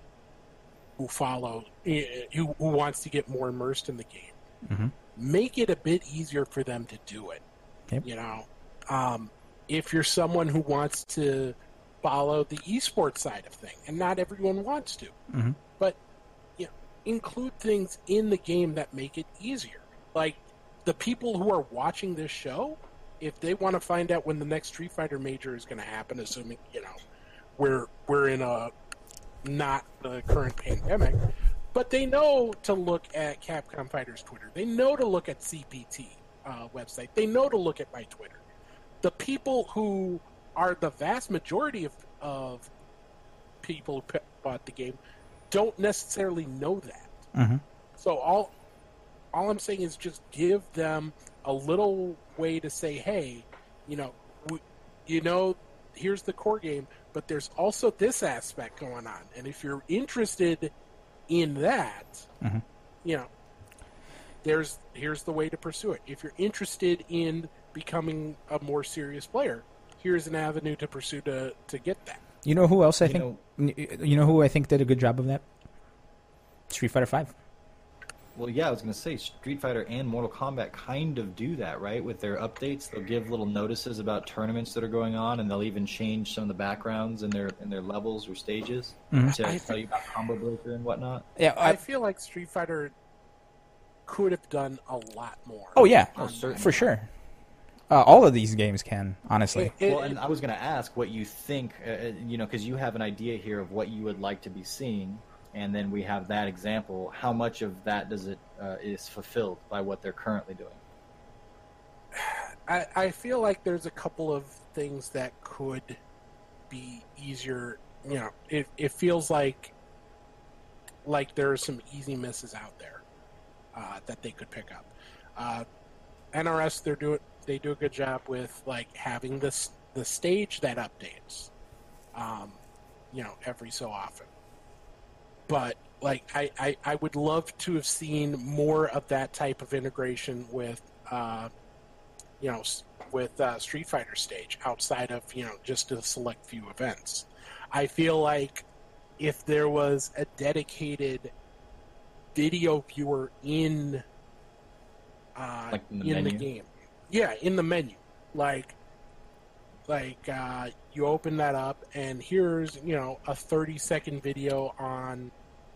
who follow who, who wants to get more immersed in the game, mm-hmm. make it a bit easier for them to do it. Yep. You know, um, if you're someone who wants to follow the esports side of thing, and not everyone wants to, mm-hmm. but you know, include things in the game that make it easier. Like the people who are watching this show, if they want to find out when the next Street Fighter major is going to happen, assuming you know we're we're in a not the current pandemic, but they know to look at Capcom Fighters Twitter. They know to look at C P T uh, website. They know to look at my Twitter. The people who are the vast majority of, of people who p- bought the game don't necessarily know that. Mm-hmm. So all all I'm saying is just give them a little way to say, hey, you know, we, you know, here's the core game, but there's also this aspect going on. And if you're interested in that, mm-hmm. you know, there's here's the way to pursue it. If you're interested in becoming a more serious player, here's an avenue to pursue to, to get that. You know who else I You think? know- You know who I think did a good job of that? Street Fighter Five. Well, yeah, I was going to say Street Fighter and Mortal Kombat kind of do that, right? With their updates, they'll give little notices about tournaments that are going on, and they'll even change some of the backgrounds in their in their levels or stages Mhm. to I tell you about Combo Breaker and whatnot. Yeah. I I, feel like Street Fighter could have done a lot more. oh yeah, Oh, certainly. for sure. Uh, all of these games can, honestly. It- it- Well, and I was going to ask what you think, uh, you know, because you have an idea here of what you would like to be seeing, and then we have that example. How much of that does it uh, is fulfilled by what they're currently doing? I, I feel like there's a couple of things that could be easier. You know, it, it feels like like there are some easy misses out there uh, that they could pick up. Uh, N R S, they're doing they do a good job with like having this the stage that updates, um, you know, every so often. But like I, I, I would love to have seen more of that type of integration with. Uh, you know, with uh, Street Fighter stage outside of, you know, just a select few events. I feel like if there was a dedicated video viewer in uh, Like in the in the menu? game, yeah, in the menu, like like uh, you open that up and here's, you know, a thirty second video on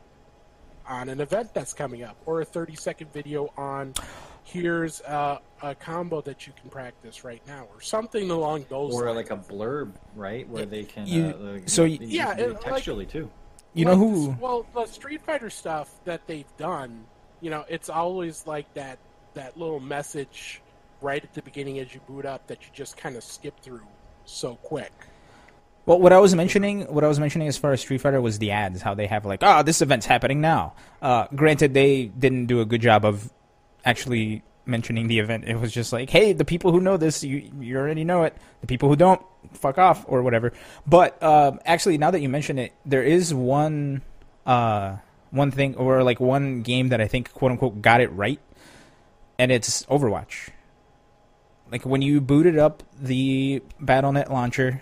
on an event that's coming up, or a thirty second video on here's uh, a combo that you can practice right now, or something along those Or lines. like a blurb, right, where they can. You- uh, uh, so you, you- they Yeah, can do it it- like- textually too. You know Like who? this- well, the Street Fighter stuff that they've done, you know, it's always like that that little message right at the beginning as you boot up that you just kind of skip through so quick. Well, what I was mentioning, what I was mentioning as far as Street Fighter was the ads, how they have like, oh, this event's happening now. Uh, granted, they didn't do a good job of actually mentioning the event. It was just like, hey, the people who know this, you you already know it. The people who don't, fuck off or whatever. But um, actually, now that you mention it, there is one uh, one thing or like one game that I think quote unquote got it right, and it's Overwatch. Like when you booted up the Battle dot net launcher.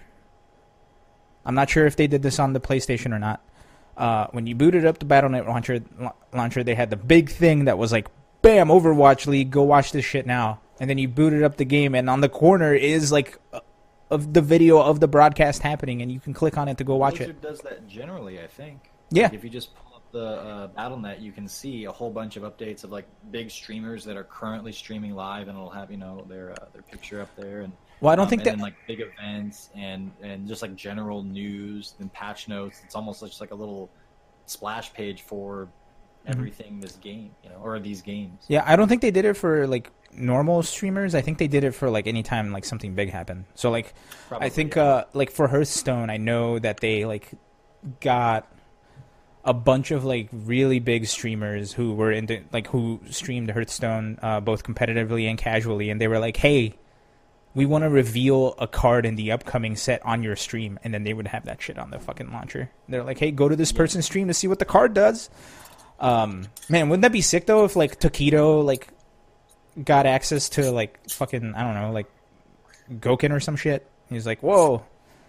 I'm not sure if they did this on the PlayStation or not. Uh, when you booted up the Battle dot net launcher, launcher, they had the big thing that was like, bam, Overwatch League, go watch this shit now. And then you booted up the game, and on the corner is like uh, of the video of the broadcast happening, and you can click on it to go watch Blizzard it. does that generally, I think. Yeah. Like if you just pull up the uh, Battle dot net, you can see a whole bunch of updates of like big streamers that are currently streaming live, and it'll have you know their uh, their picture up there, and Well, I don't um, think and that. then like big events and and just like general news and patch notes. It's almost just like a little splash page for everything this game, you know, or these games. Yeah, I don't think they did it for like normal streamers. I think they did it for like any time like something big happened. So like, Probably, I think yeah. uh, like for Hearthstone, I know that they like got a bunch of like really big streamers who were into like who streamed Hearthstone uh, both competitively and casually, and they were like, "Hey, we want to reveal a card in the upcoming set on your stream," and then they would have that shit on the fucking launcher. They're like, "Hey, go to this person's stream to see what the card does." Um, man, wouldn't that be sick though if like Taquito like got access to like fucking I don't know like Gouken or some shit? He's like, "Whoa."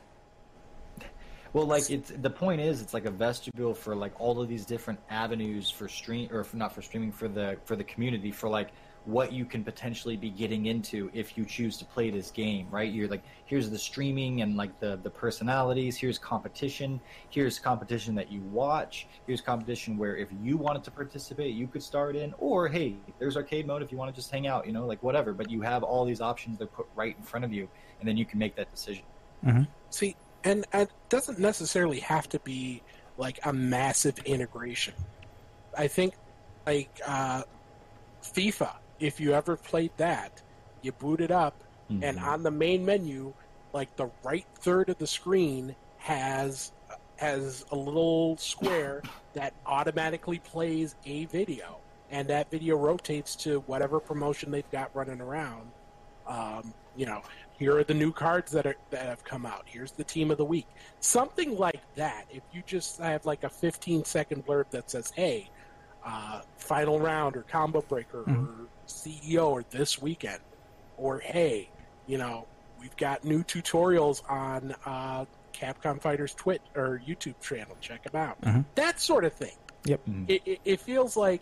Well, like it's the point is, it's like a vestibule for like all of these different avenues for stream, or for, not for streaming, for the for the community, for like what you can potentially be getting into if you choose to play this game, right? You're like, here's the streaming and like the the personalities. Here's competition. Here's competition that you watch. Here's competition where if you wanted to participate, you could start in. Or hey, there's arcade mode if you want to just hang out, you know, like whatever. But you have all these options that are put right in front of you, and then you can make that decision. Mm-hmm. See, and it doesn't necessarily have to be like a massive integration. I think like uh, FIFA, if you ever played that, you boot it up, Mm-hmm. and on the main menu, like the right third of the screen has has a little square that automatically plays a video, and that video rotates to whatever promotion they've got running around. Um, you know, here are the new cards that are that have come out. Here's the team of the week. Something like that. If you just have like a fifteen second blurb that says, "Hey, uh, final round or combo breaker Mm-hmm. or C E O or this weekend," or "Hey, you know, we've got new tutorials on uh, Capcom Fighters Twitch or YouTube channel. Check them out." Mm-hmm. That sort of thing. Yep. Mm-hmm. It, it, it feels like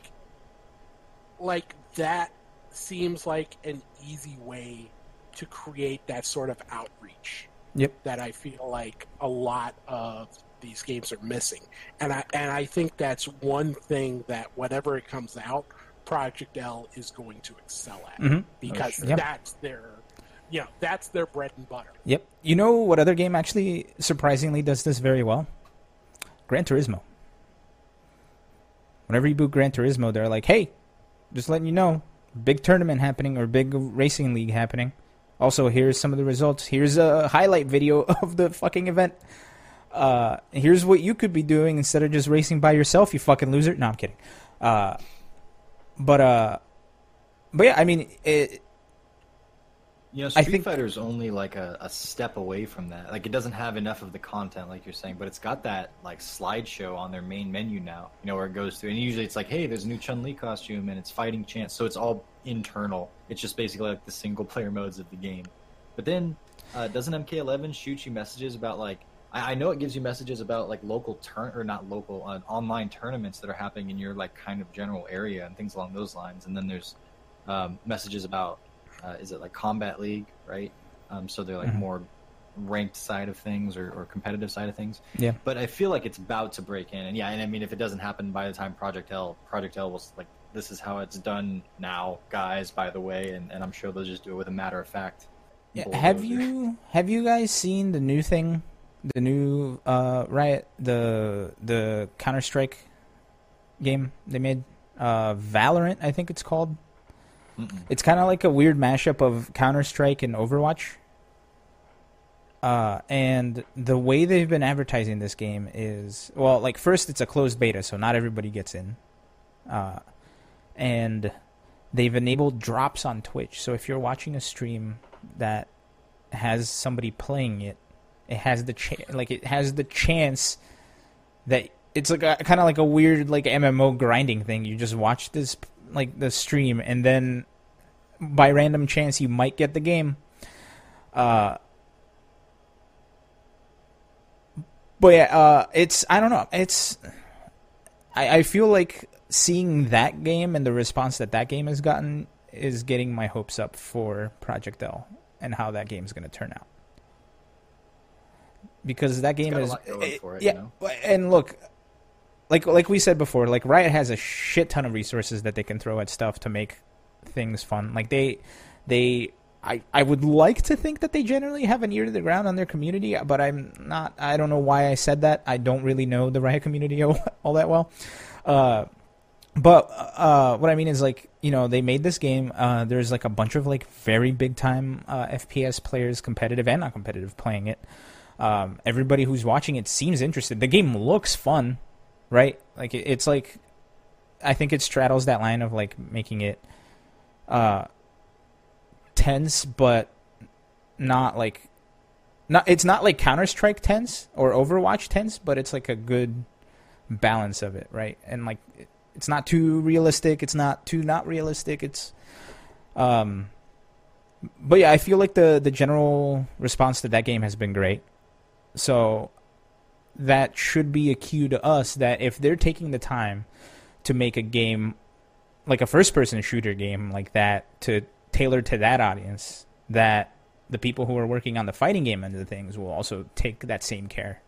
like that seems like an easy way to create that sort of outreach. Yep. That I feel like a lot of these games are missing, and I and I think that's one thing that whenever it comes out, Project L is going to excel at, Mm-hmm. because sure. Yep. that's their, you know, that's their bread and butter. Yep. You know what other game actually surprisingly does this very well? Gran Turismo. Whenever you boot Gran Turismo, they're like, "Hey, just letting you know, big tournament happening or big racing league happening. Also, here's some of the results. Here's a highlight video of the fucking event. Uh, here's what you could be doing instead of just racing by yourself, you fucking loser." No, I'm kidding. Uh, but uh, but yeah, I mean, it, You know, I Street think- Fighter's only like a, a step away from that. Like, it doesn't have enough of the content, like you're saying, but it's got that like slideshow on their main menu now. You know, where it goes through, and usually it's like, hey, there's a new Chun-Li costume, and it's fighting chance. So it's all internal. It's just basically like the single player modes of the game. But then, uh, doesn't M K eleven shoot you messages about like? I, I know it gives you messages about like local turn or not local, uh, online tournaments that are happening in your like kind of general area and things along those lines. And then there's um, messages about. Uh, is it like Combat League, right? Um, so they're like Mhm. more ranked side of things or, or competitive side of things. Yeah. But I feel like it's about to break in, and yeah, and I mean, if it doesn't happen by the time Project L, Project L was like, this is how it's done now, guys. By the way, and, and I'm sure they'll just do it with a matter of fact. Yeah, have bulldozer. you have you guys seen the new thing, the new uh, Riot, the the Counter Strike game they made, uh, Valorant, I think it's called. Mm-mm. It's kind of like a weird mashup of Counter Strike and Overwatch. Uh, and the way they've been advertising this game is, well, like first it's a closed beta, so not everybody gets in. Uh, and they've enabled drops on Twitch, so if you're watching a stream that has somebody playing it, it has the cha- like it has the chance that it's like a kind of like a weird like M M O grinding thing. You just watch this like the stream, and then by random chance you might get the game. Uh, but yeah, uh, it's I don't know. It's I, I feel like seeing that game and the response that that game has gotten is getting my hopes up for Project L and how that game's going to turn out. Because that game got a is lot going for it, yeah, you know? and look, like like we said before, like Riot has a shit ton of resources that they can throw at stuff to make things fun. Like they they I, I would like to think that they generally have an ear to the ground on their community, but I'm not. I don't know why I said that. I don't really know the Riot community all, all that well. Uh, but uh, what I mean is, like, you know, they made this game. Uh, there's like a bunch of like very big time uh, F P S players, competitive and not competitive, playing it. Um, everybody who's watching it seems interested. The game looks fun, right? Like it, it's like, I think it straddles that line of like making it. Uh, tense, but not like not it's not like Counter-Strike tense or Overwatch tense, but it's like a good balance of it, right? And like it's not too realistic, it's not too not realistic, it's um but yeah, I feel like the the general response to that game has been great. So that should be a cue to us that if they're taking the time to make a game like a first person shooter game like that to tailored to that audience, that the people who are working on the fighting game end of things will also take that same care.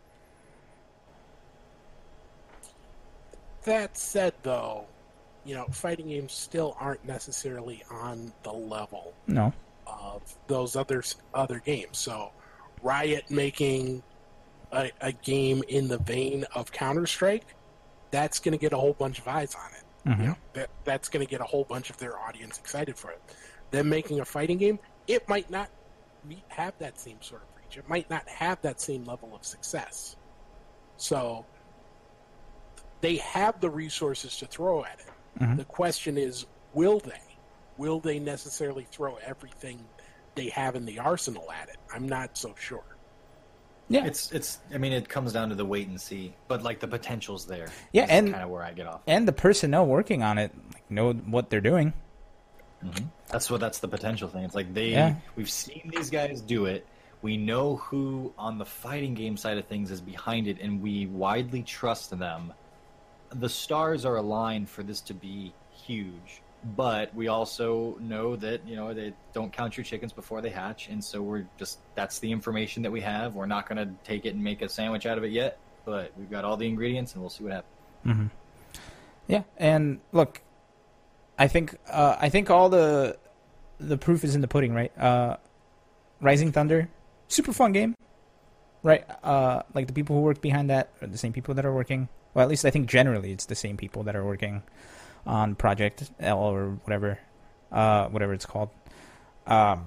That said, though, you know, fighting games still aren't necessarily on the level No. of those other other games. So, Riot making a, a game in the vein of Counter-Strike, that's going to get a whole bunch of eyes on it. Mm-hmm. You know, that that's going to get a whole bunch of their audience excited for it. Them making a fighting game, it might not have that same sort of reach. It might not have that same level of success. So they have the resources to throw at it. Mm-hmm. The question is, will they? Will they necessarily throw everything they have in the arsenal at it? I'm not so sure. Yeah, it's it's. I mean, it comes down to the wait and see, but like the potential's there. Yeah, and kind of where I get off. And the personnel working on it like, know what they're doing. Mm-hmm. That's what that's the potential thing. It's like they yeah. we've seen these guys do it. We know who on the fighting game side of things is behind it, and we widely trust them. The stars are aligned for this to be huge, but we also know that, you know, they don't count your chickens before they hatch, and so we're just that's the information that we have. We're not going to take it and make a sandwich out of it yet, but we've got all the ingredients, and we'll see what happens. Mm-hmm. Yeah, and look. I think uh, I think all the the proof is in the pudding, right? Uh, Rising Thunder, super fun game, right? Uh, like the people who work behind that are the same people that are working. Well, at least I think generally it's the same people that are working on Project L or whatever, uh, whatever it's called. Um,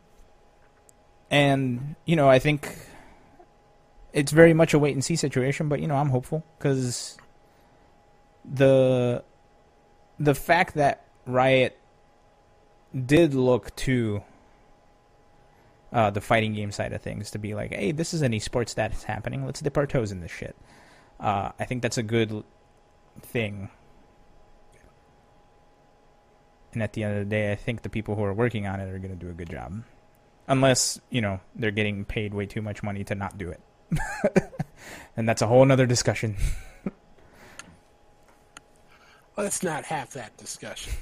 and you know, I think it's very much a wait and see situation, but you know, I'm hopeful because the. The fact that Riot did look to uh, the fighting game side of things to be like, hey, this is an esports that's happening. Let's dip our toes in this shit. Uh, I think that's a good thing. And at the end of the day, I think the people who are working on it are going to do a good job. Unless, you know, they're getting paid way too much money to not do it. And that's a whole nother discussion. Let's not have that discussion.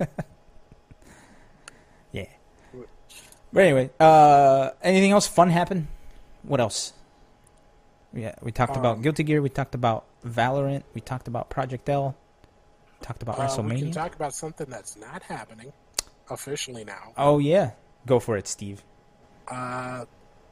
Yeah. But anyway, uh, anything else fun happen? What else? Yeah, we talked um, about Guilty Gear. We talked about Valorant. We talked about Project L. We talked about uh, WrestleMania. We can talk about something that's not happening officially now. Oh, yeah. Go for it, Steve. Uh,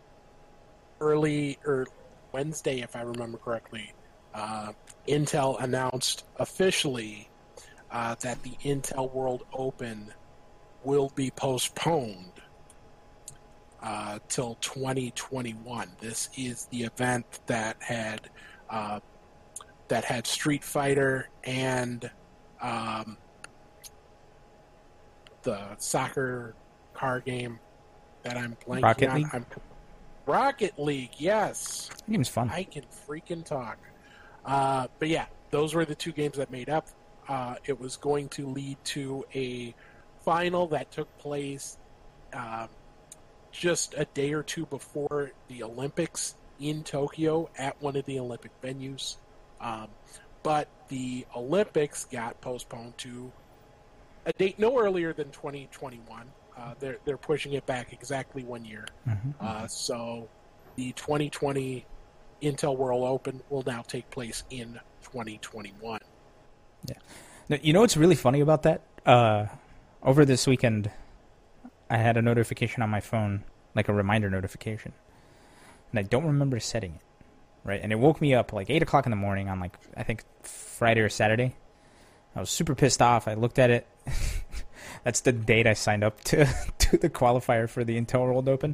early or Wednesday, if I remember correctly, uh, Intel announced officially Uh, that the Intel World Open will be postponed uh, till twenty twenty-one. This is the event that had uh, that had Street Fighter and um, the soccer car game that I'm blanking Rocket on. League? I'm, Rocket League, yes. That game's fun. I can freaking talk. Uh, but yeah, those were the two games that made up. Uh, it was going to lead to a final that took place uh, just a day or two before the Olympics in Tokyo at one of the Olympic venues. Um, but the Olympics got postponed to a date no earlier than twenty twenty-one. Uh, they're they're pushing it back exactly one year. Mm-hmm. Uh, so the twenty twenty Intel World Open will now take place in twenty twenty-one. Yeah. Now, you know what's really funny about that? Uh, over this weekend, I had a notification on my phone, like a reminder notification, and I don't remember setting it, right? And it woke me up like eight o'clock in the morning on like, I think Friday or Saturday. I was super pissed off. I looked at it. That's the date I signed up to, to the qualifier for the Intel World Open.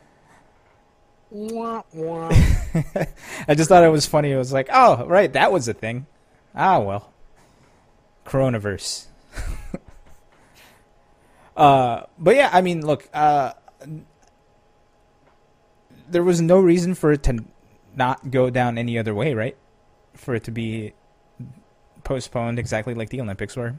Wah, wah. I just thought it was funny. It was like, oh, right, that was a thing. Ah, well. Coronavirus. uh, but yeah, I mean, look, uh, there was no reason for it to not go down any other way, right? For it to be postponed exactly like the Olympics were.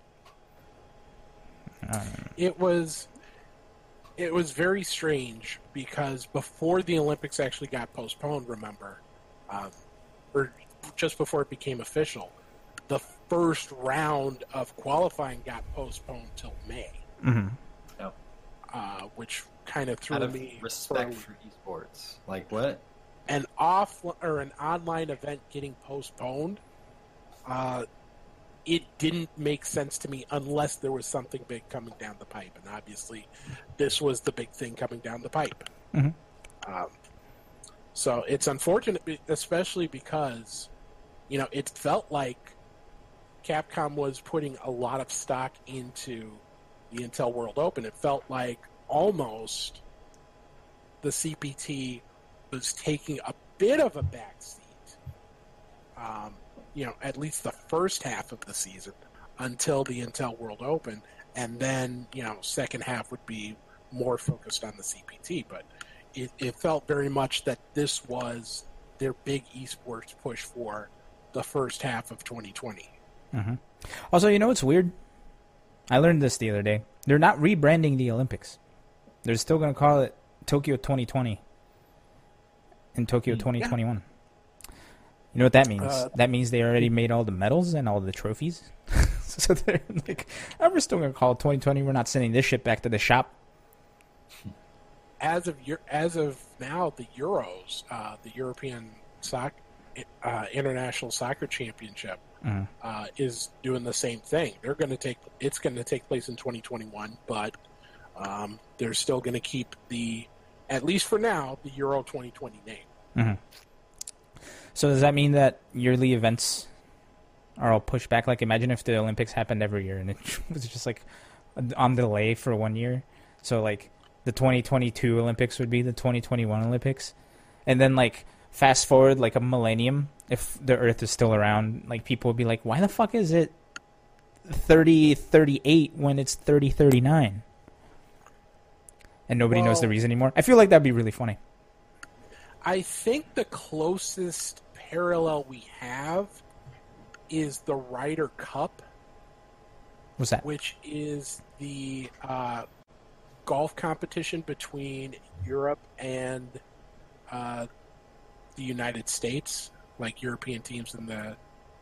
Um, It was it was very strange because before the Olympics actually got postponed, remember, um, or just before it became official, the first round of qualifying got postponed till May, mm-hmm. Yep. uh, which kind of threw Out of me respect for for esports. Like what? an off or an online event getting postponed. Uh, it didn't make sense to me unless there was something big coming down the pipe, and obviously, this was the big thing coming down the pipe. Mm-hmm. Um, so it's unfortunate, especially because, you know, it felt like Capcom was putting a lot of stock into the Intel World Open. It felt like almost the C P T was taking a bit of a backseat, um, you know, at least the first half of the season until the Intel World Open, and then, you know, second half would be more focused on the C P T. But it, it felt very much that this was their big esports push for the first half of twenty twenty. Mm-hmm. Also, you know what's weird? I learned this the other day. They're not rebranding the Olympics. They're still going to call it Tokyo twenty twenty and Tokyo twenty twenty-one. Yeah. You know what that means? Uh, that means they already made all the medals and all the trophies. So they're like, oh, we're still going to call it twenty twenty. We're not sending this shit back to the shop. As of as of now, the Euros, uh, the European Soc- uh, International Soccer Championship, mm. uh, is doing the same thing. They're going to take it's going to take place in twenty twenty-one, but um, they're still going to keep the, at least for now, the Euro twenty twenty name. Mm-hmm. So does that mean that yearly events are all pushed back? Like, imagine if the Olympics happened every year and it was just like on delay for one year. So like the twenty twenty-two Olympics would be the twenty twenty-one Olympics, and then like fast forward like a millennium, if the Earth is still around, like people would be like, why the fuck is it thirty thirty-eight when it's thirty thirty-nine? And nobody well, knows the reason anymore. I feel like that'd be really funny. I think the closest parallel we have is the Ryder Cup. What's that? Which is the uh, golf competition between Europe and uh, the United States, like European teams and the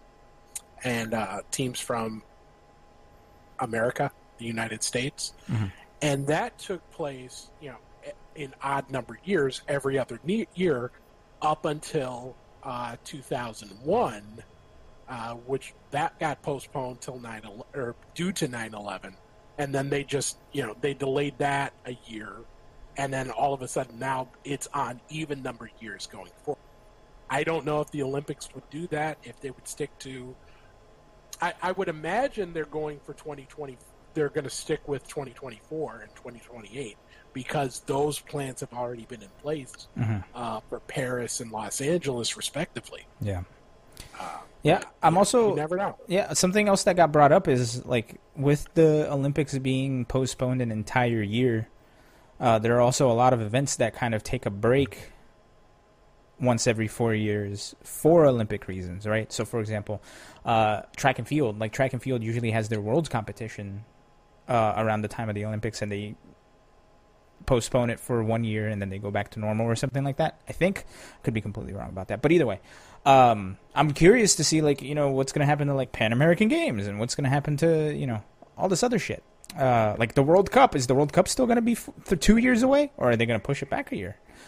and uh, teams from America, the United States, mm-hmm. and that took place, you know, in odd numbered years every other year up until uh, two thousand one, uh, which that got postponed till nine or due to nine eleven, and then they just, you know, they delayed that a year, and then all of a sudden now it's on even numbered years going forward. I don't know if the Olympics would do that, if they would stick to. I, I would imagine they're going for twenty twenty. They're going to stick with twenty twenty-four and twenty twenty-eight. Because those plans have already been in place mm-hmm. uh, for Paris and Los Angeles, respectively. Yeah. Uh, yeah, I'm you, also... You never know. Yeah, something else that got brought up is, like, with the Olympics being postponed an entire year, uh, there are also a lot of events that kind of take a break once every four years for Olympic reasons, right? So, for example, uh, track and field. Like, track and field usually has their world's competition uh, around the time of the Olympics, and they postpone it for one year and then they go back to normal or something like that. I think. Could be completely wrong about that. But either way, um, I'm curious to see, like, you know, what's going to happen to, like, Pan American Games and what's going to happen to, you know, all this other shit. Uh, like the World Cup. Is the World Cup still going to be f- for two years away, or are they going to push it back a year?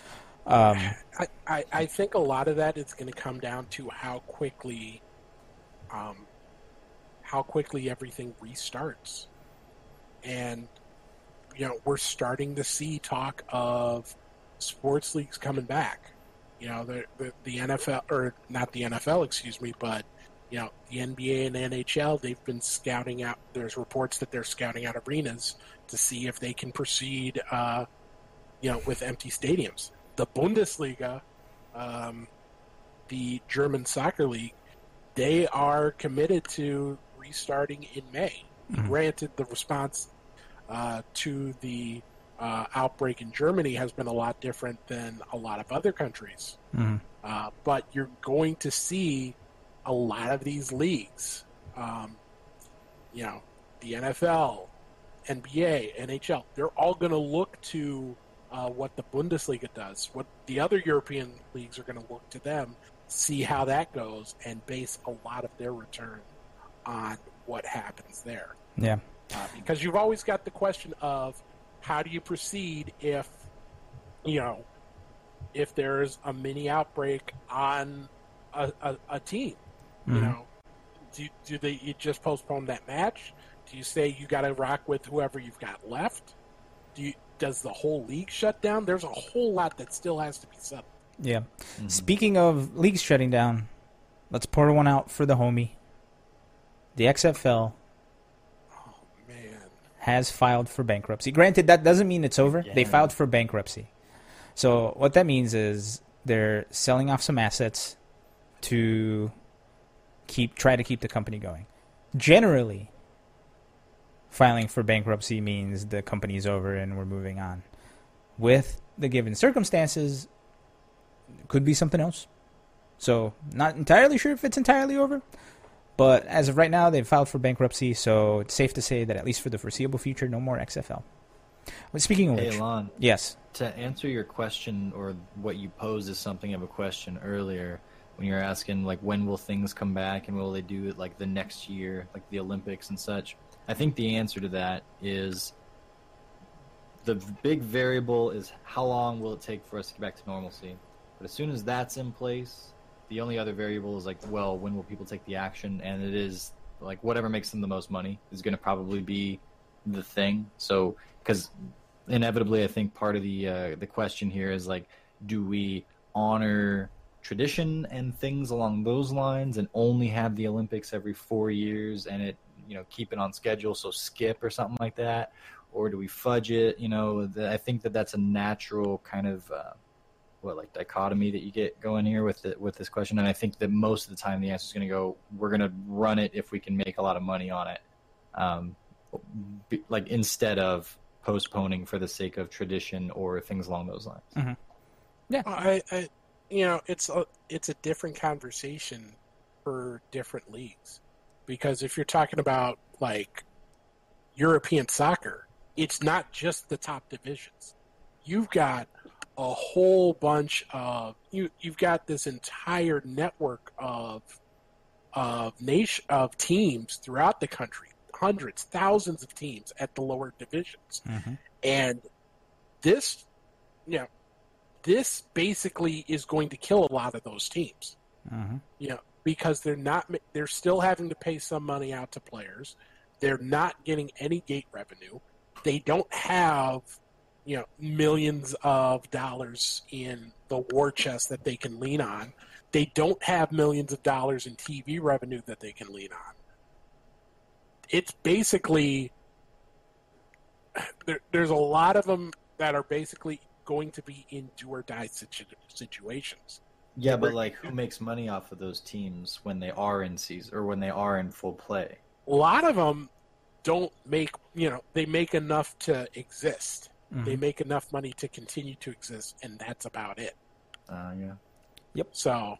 Um, I, I, I think a lot of that is going to come down to how quickly, um, how quickly everything restarts, and you know we're starting to see talk of sports leagues coming back. You know the the, the N F L or not the N F L, excuse me, but you know the N B A and N H L. They've been scouting out. There's reports that they're scouting out arenas to see if they can proceed. Uh, you know, with empty stadiums. The Bundesliga, um, the German soccer league, they are committed to restarting in May. Mm-hmm. Granted, the response uh, to the uh, outbreak in Germany has been a lot different than a lot of other countries. Mm-hmm. Uh, but you're going to see a lot of these leagues, um, you know, the N F L, N B A, N H L, they're all going to look to Uh, what the Bundesliga does, what the other European leagues are going to look to them, see how that goes, and base a lot of their return on what happens there. Yeah. Uh, because you've always got the question of how do you proceed if, you know, if there's a mini outbreak on a, a, a team, mm-hmm. you know, do, do they you just postpone that match? Do you say you got to rock with whoever you've got left? Do you, Does the whole league shut down? There's a whole lot that still has to be settled. Yeah. Mm-hmm. Speaking of leagues shutting down, let's pour one out for the homie. The X F L oh, man. has filed for bankruptcy. Granted, that doesn't mean it's over. Yeah. They filed for bankruptcy. So what that means is they're selling off some assets to keep try to keep the company going. Generally, filing for bankruptcy means the company's over and we're moving on. With the given circumstances, it could be something else. So, not entirely sure if it's entirely over. But as of right now, they've filed for bankruptcy, so it's safe to say that at least for the foreseeable future, no more X F L. Well, speaking of hey, which, Lon, yes. To answer your question, or what you posed as something of a question earlier, when you're asking, like, when will things come back and will they do it, like, the next year, like the Olympics and such, I think the answer to that is the big variable is how long will it take for us to get back to normalcy. But as soon as that's in place, the only other variable is like, well, when will people take the action? And it is like whatever makes them the most money is going to probably be the thing. So, because inevitably, I think part of the uh, the question here is like, do we honor tradition and things along those lines and only have the Olympics every four years and it you know, keep it on schedule, so skip or something like that, or do we fudge it? You know, the, I think that that's a natural kind of uh, what like dichotomy that you get going here with the, with this question, and I think that most of the time the answer is going to go, we're going to run it if we can make a lot of money on it, um, like instead of postponing for the sake of tradition or things along those lines. Mm-hmm. Yeah, I, I, you know, it's a it's a different conversation for different leagues. Because if you're talking about, like, European soccer, it's not just the top divisions. You've got a whole bunch of you. You've got this entire network of of nation of teams throughout the country, hundreds, thousands of teams at the lower divisions, mm-hmm. and this, you know, this basically is going to kill a lot of those teams. Mm-hmm. You know. Because they're not, they're still having to pay some money out to players. They're not getting any gate revenue. They don't have, you know, millions of dollars in the war chest that they can lean on. They don't have millions of dollars in T V revenue that they can lean on. It's basically, there, there's a lot of them that are basically going to be in do or die situ- situations. Yeah, but like, who makes money off of those teams when they are in season or when they are in full play? A lot of them don't make, you know, they make enough to exist. Mm-hmm. They make enough money to continue to exist, and that's about it. Uh, yeah. Yep. So.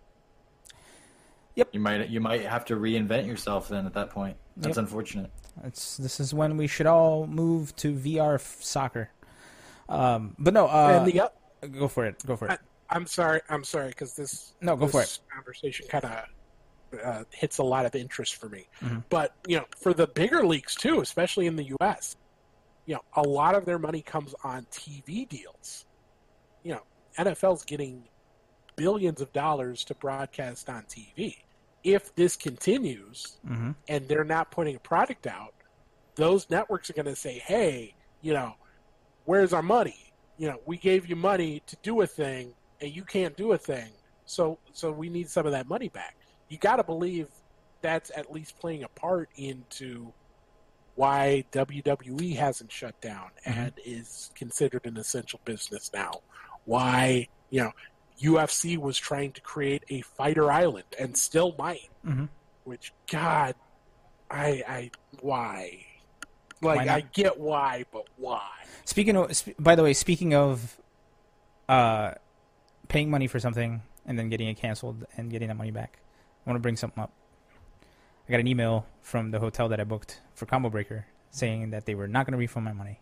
Yep. You might you might have to reinvent yourself then at that point. That's yep. unfortunate. It's this is when we should all move to V R f- soccer. Um, but no, uh, and the, uh, go for it. Go for it. I, I'm sorry. I'm sorry because this no go this for it. Conversation kind of uh, hits a lot of interest for me. Mm-hmm. But you know, for the bigger leagues too, especially in the U S, you know, a lot of their money comes on T V deals. You know, N F L's getting billions of dollars to broadcast on T V. If this continues Mm-hmm. and they're not putting a product out, those networks are going to say, hey, you know, where's our money? You know, we gave you money to do a thing, and you can't do a thing. So, so we need some of that money back. You got to believe that's at least playing a part into why W W E hasn't shut down Mm-hmm. and is considered an essential business now. Why, you know, U F C was trying to create a fighter island and still might. Mm-hmm. Which, God, I, I, why? Like, Why not? I get why, but why? Speaking of, sp- by the way, speaking of uh, paying money for something and then getting it canceled and getting that money back, I want to bring something up. I got an email from the hotel that I booked for Combo Breaker saying that they were not going to refund my money.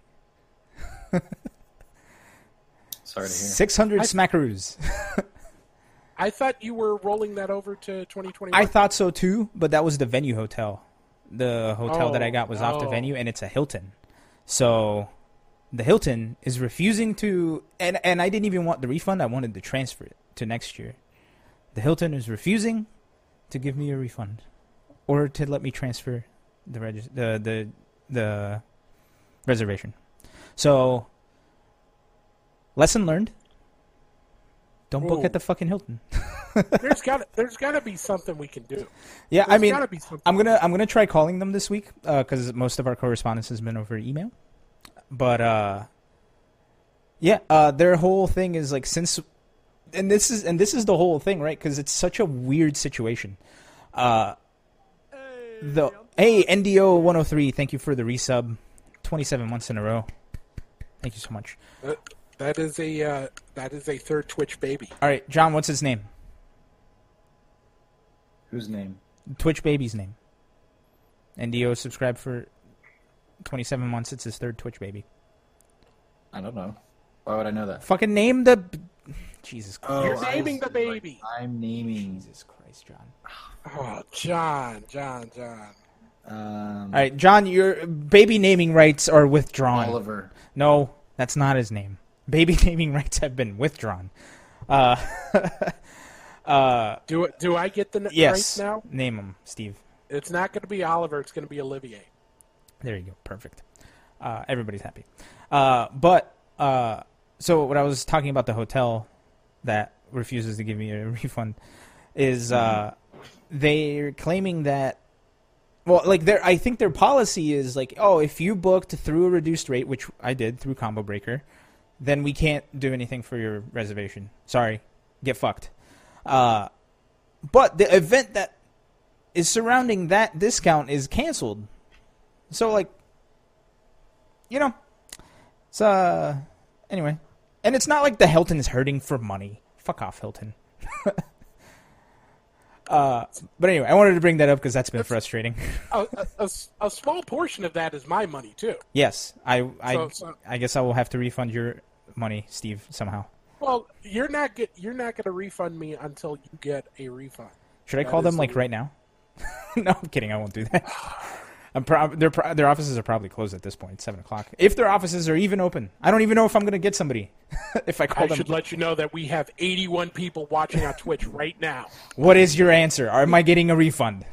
Sorry to hear. six hundred I- smackaroos. I thought you were rolling that over to twenty twenty-one. I thought so too, but that was the venue hotel. The hotel that I got was off the Oh. venue, and it's a Hilton. So the Hilton is refusing to, and, and I didn't even want the refund. I wanted to transfer it to next year. The Hilton is refusing to give me a refund or to let me transfer the regis- the the the reservation. So lesson learned. Don't book Ooh. at the fucking Hilton. there's got there's got to be something we can do. Yeah, There's I mean, gotta be something. I'm gonna I'm gonna try calling them this week because most of our correspondence has been over email. But uh, yeah, uh, their whole thing is like since, and this is and this is the whole thing, right? Because it's such a weird situation. Uh, the hey N D O one oh three, thank you for the resub, twenty-seven months in a row. Thank you so much. That, that is a uh, that is a third Twitch baby. All right, John, what's his name? Whose name? Twitch baby's name. N D O subscribed for twenty-seven months. It's his third Twitch baby. I don't know. Why would I know that? Fucking name the. Jesus Christ. Oh, You're I naming see. the baby. I'm naming. Jesus Christ, John. Oh, John, John, John. Um, All right, John, your baby naming rights are withdrawn. Oliver. No, that's not his name. Baby naming rights have been withdrawn. Uh, uh, Do it. Do I get the n- yes. rights now? Name him, Steve. It's not going to be Oliver. It's going to be Olivier. There you go. Perfect. Uh, everybody's happy. Uh, but uh, so what I was talking about the hotel that refuses to give me a refund is uh, they're claiming that. Well, like their, I think their policy is like, oh, if you booked through a reduced rate, which I did through Combo Breaker, then we can't do anything for your reservation. Sorry, get fucked. Uh, but the event that is surrounding that discount is canceled. So, like, you know, it's, uh, anyway. And it's not like the Hilton is hurting for money. Fuck off, Hilton. uh, but anyway, I wanted to bring that up because that's been frustrating. a, a- a s- a small portion of that is my money too. Yes, I, I, So- so- I guess I will have to refund your money, Steve, somehow. Well, you're not get, you're not going to refund me until you get a refund. Should I That call is them like the- right now? No, I'm kidding. I won't do that. I'm pro- their pro- their offices are probably closed at this point. It's seven o'clock. If their offices are even open, I don't even know if I'm going to get somebody. If I call I them, should let you know that we have eighty-one people watching on Twitch right now. what is your answer? Am I getting a refund?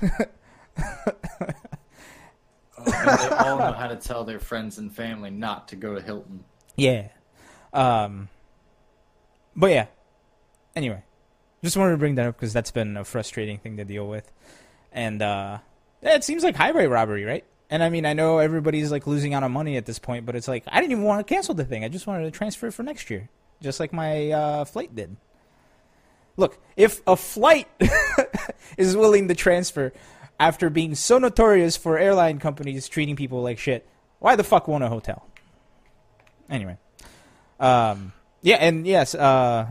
And they all know how to tell their friends and family not to go to Hilton. Yeah. Um. But yeah. Anyway, just wanted to bring that up because that's been a frustrating thing to deal with, and uh, yeah, it seems like highway robbery, right? And I mean, I know everybody's like losing out on money at this point, but it's like I didn't even want to cancel the thing. I just wanted to transfer it for next year, just like my uh, flight did. Look, if a flight is willing to transfer after being so notorious for airline companies treating people like shit, why the fuck won't a hotel? Anyway, um, yeah, and yes, uh,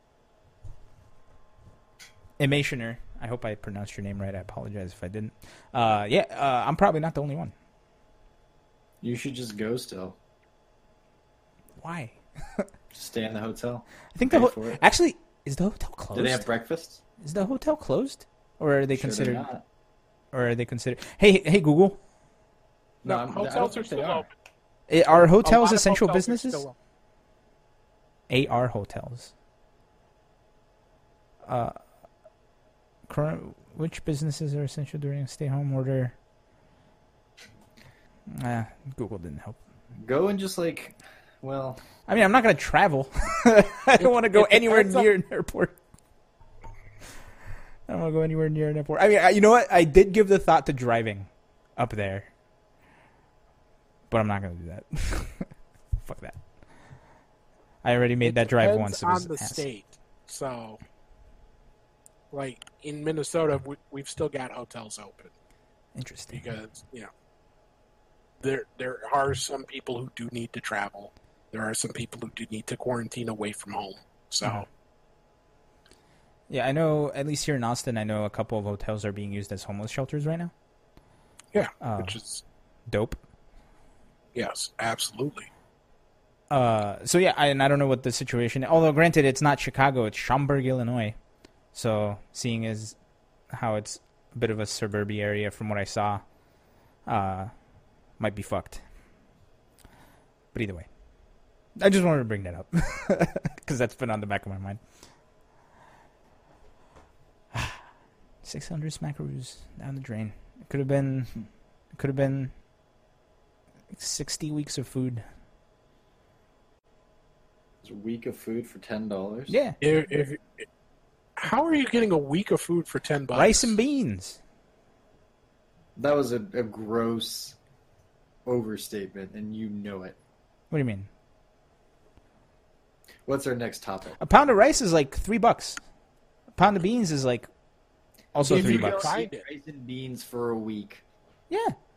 Emationer. I hope I pronounced your name right. I apologize if I didn't. Uh, yeah, uh, I'm probably not the only one. You should just go still. Why? Just stay in the hotel. I think Pay the ho- for it. actually is the hotel closed. Do they have breakfast? Is the hotel closed, or are they Sure they're considered? not. Or are they considered? Hey, hey, Google. No, I'm- I don't hotels are think they still are. open. Eh, Are A hotels lot of essential hotels are businesses? still open. A R hotels. Uh, current which businesses are essential during a stay-home order? Ah, Google didn't help. Go and just like, well, I mean, I'm not going to travel. I don't want to go it anywhere depends on- near an airport. I don't want to go anywhere near an airport. I mean, I, you know what? I did give the thought to driving up there, but I'm not going to do that. Fuck that. I already made It that drive depends once. It was on the ass. state. So, like in Minnesota, we, we've still got hotels open Interesting. because you know there there are some people who do need to travel. There are some people who do need to quarantine away from home. So, Uh-huh. Yeah, I know, at least here in Austin, I know a couple of hotels are being used as homeless shelters right now. yeah, Uh, which is Dope. yes, absolutely. Uh, so yeah, I, and I don't know what the situation. Although, granted, it's not Chicago; it's Schaumburg, Illinois. So, seeing as how it's a bit of a suburban area, from what I saw, uh, might be fucked. But either way, I just wanted to bring that up because that's been on the back of my mind. Six hundred smackaroos down the drain. It could have been. It could have been sixty weeks of food. it's a week of food for ten dollars. Yeah. If, if, how are you getting a week of food for ten bucks? Rice and beans. That was a, a gross overstatement, and you know it. What do you mean? What's our next topic? A pound of rice is like three bucks. A pound of beans is like also If three you bucks. go- Find it. Rice and beans for a week. Yeah.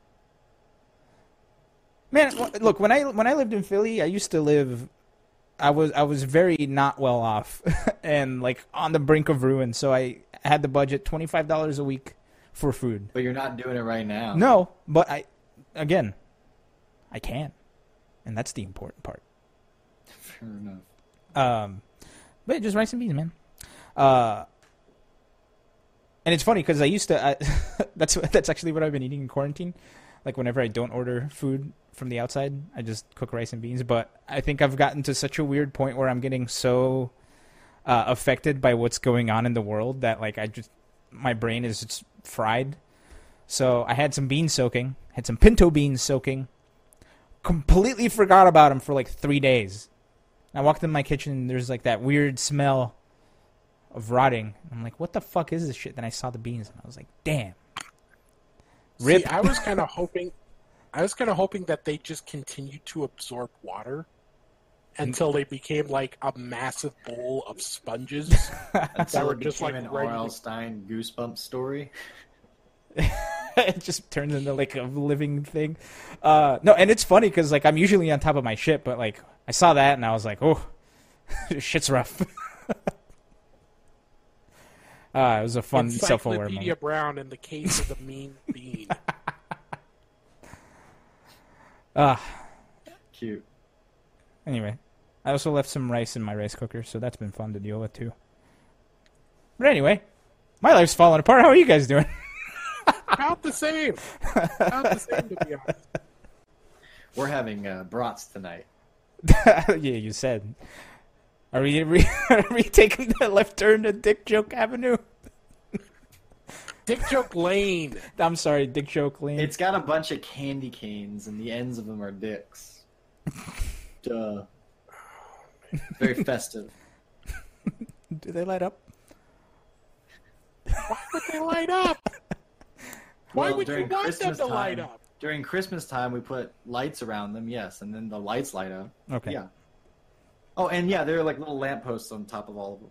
Man, wh- look, when I when I lived in Philly, I used to live I was I was very not well off and like on the brink of ruin, so I had the budget twenty-five dollars a week for food. But you're not doing it right now. No, but I again, I can. And that's the important part. Fair enough. Um, but just rice and beans, man. Uh, and it's funny because I used to. I, that's that's actually what I've been eating in quarantine. Like whenever I don't order food from the outside, I just cook rice and beans. But I think I've gotten to such a weird point where I'm getting so uh, affected by what's going on in the world that like I just my brain is just fried. So I had some beans soaking, had some pinto beans soaking. Completely forgot about them for like three days. I walked in my kitchen and there's like that weird smell of rotting. I'm like, what the fuck is this shit? Then I saw the beans and I was like, damn. Rip. See, I was kind of hoping, I was kind of hoping that they just continued to absorb water until they became like a massive bowl of sponges. Until were it just, became like, an ready R L. to- Stein Goosebumps story. It just turns into like a living thing. Uh, no, and it's funny because like I'm usually on top of my shit, but like I saw that and I was like, oh, shit's rough. uh, it was a fun, self-aware Encyclopedia moment. Brown in the case of the mean bean. Uh, Cute. anyway, I also left some rice in my rice cooker, so that's been fun to deal with too. But anyway, my life's falling apart. How are you guys doing? About the same. About the same, to be honest. We're having uh, brats tonight. Yeah, you said. Are we, are we are we taking the left turn to Dick Joke Avenue? Dick Joke Lane. I'm sorry, Dick Joke Lane. It's got a bunch of candy canes, and the ends of them are dicks. Duh. Very festive. Do they light up? Why would they light up? Why Well, would you during want Christmas them to light time- up? During Christmas time, we put lights around them, yes, and then the lights light up. Okay. Yeah. Oh, and yeah, there are like little lampposts on top of all of them.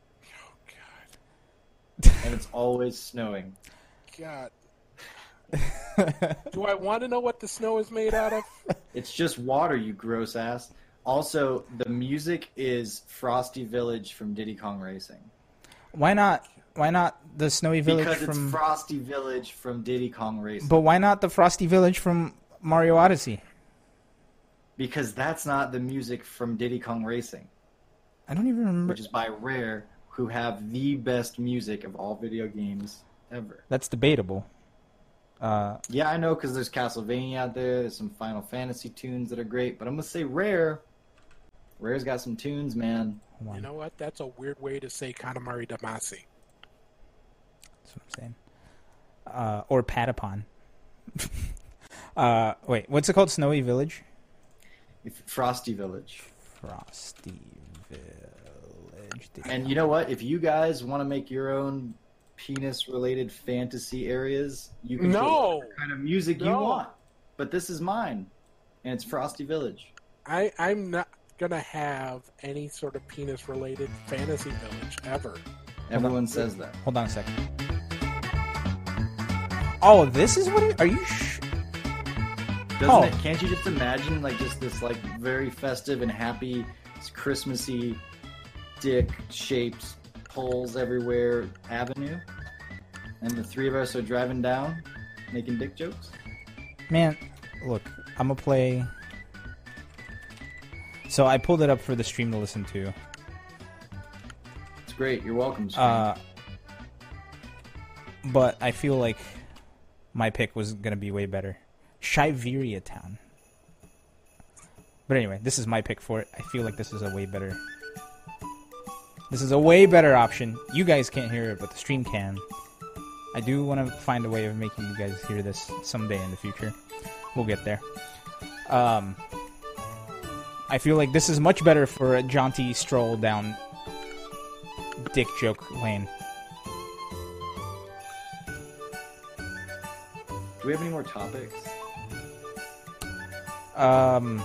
Oh, God. And it's always snowing. God. Do I want to know what the snow is made out of? It's just water, you gross ass. Also, the music is Frosty Village from Diddy Kong Racing. Why not? Why not the Snowy Village Because from? it's Frosty Village from Diddy Kong Racing. But why not the Frosty Village from Mario Odyssey? Because that's not the music from Diddy Kong Racing, I don't even remember. which is by Rare, who have the best music of all video games ever. That's debatable. Uh, Yeah, I know, because there's Castlevania out there, there's some Final Fantasy tunes that are great, but I'm going to say Rare Rare's got some tunes, man. Hold on. You know what? That's a weird way to say Katamari Damacy. That's what I'm saying. Uh, or Patapon. uh, wait, what's it called? Snowy Village? Frosty Village. Frosty Village. And you know what? If you guys want to make your own penis-related fantasy areas, you can No! put whatever kind of music you No. want. But this is mine, and it's Frosty Village. I, I'm not gonna have any sort of penis-related fantasy village ever. Everyone says that. Hold on a second. Oh, this is what it... Are you... Sh- Doesn't Oh. it? Can't you just imagine like just this like very festive and happy, Christmassy, dick-shaped poles everywhere avenue, and the three of us are driving down, making dick jokes? Man, look, I'm gonna play... So I pulled it up for the stream to listen to. It's great. You're welcome. Stream. Uh, but I feel like my pick was gonna be way better. Shiveria Town. But anyway, this is my pick for it. I feel like this is a way better... This is a way better option. You guys can't hear it, but the stream can. I do want to find a way of making you guys hear this someday in the future. We'll get there. Um, I feel like this is much better for a jaunty stroll down dick joke lane. Do we have any more topics? Um,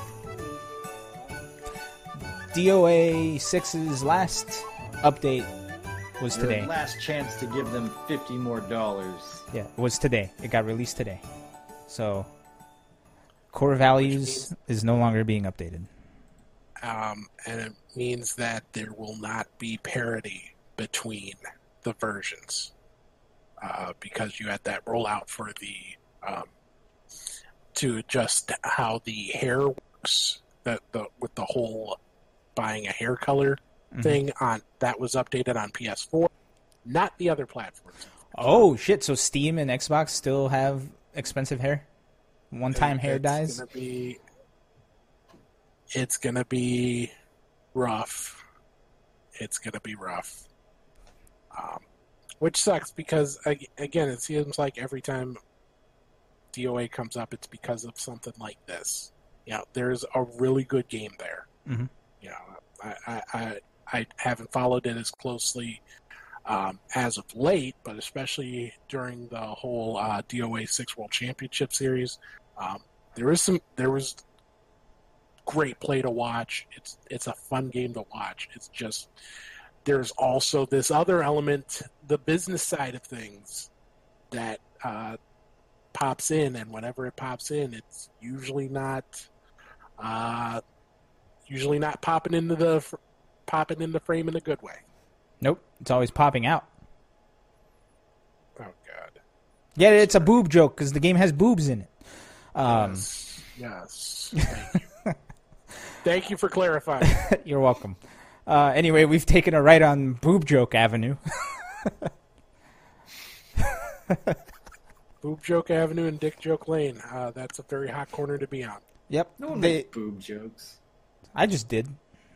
D O A six's last update was Your today. last chance to give them fifty more dollars. Yeah, it was today. It got released today. So, core values is no longer being updated. Um, and it means that there will not be parity between the versions uh, because you had that rollout for the um, to adjust how the hair works. That the with the whole buying a hair color Mhm. thing on that was updated on P S four, not the other platforms. Oh shit! So Steam and Xbox still have expensive hair, one-time hair It's dyes. Gonna be, it's gonna be rough. It's gonna be rough. Um, which sucks because ag- again, it seems like every time D O A comes up, it's because of something like this. You know, there's a really good game there. Mhm. You know, I, I, I, I haven't followed it as closely um, as of late, but especially during the whole uh, D O A Six World Championship Series, um, there is some, there was great play to watch. It's it's a fun game to watch. It's just there's also this other element, the business side of things, that uh, pops in, and whenever it pops in, it's usually not uh, usually not popping into the popping in the frame in a good way. Nope, it's always popping out. Oh God! Yeah, it's a boob joke because the game has boobs in it. Um, yes, yes. Thank you. Thank you for clarifying. You're welcome. Uh, anyway, we've taken a right on Boob Joke Avenue. Boob Joke Avenue and Dick Joke Lane. Uh, that's a very hot corner to be on. Yep. No one they, makes boob jokes. I just did.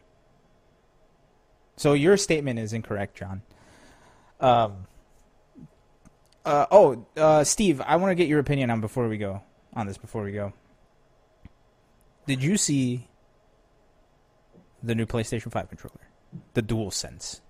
So your statement is incorrect, John. Um. Uh, oh, uh, Steve, I want to get your opinion on before we go on this. Before we go, did you see the new PlayStation five controller, the DualSense?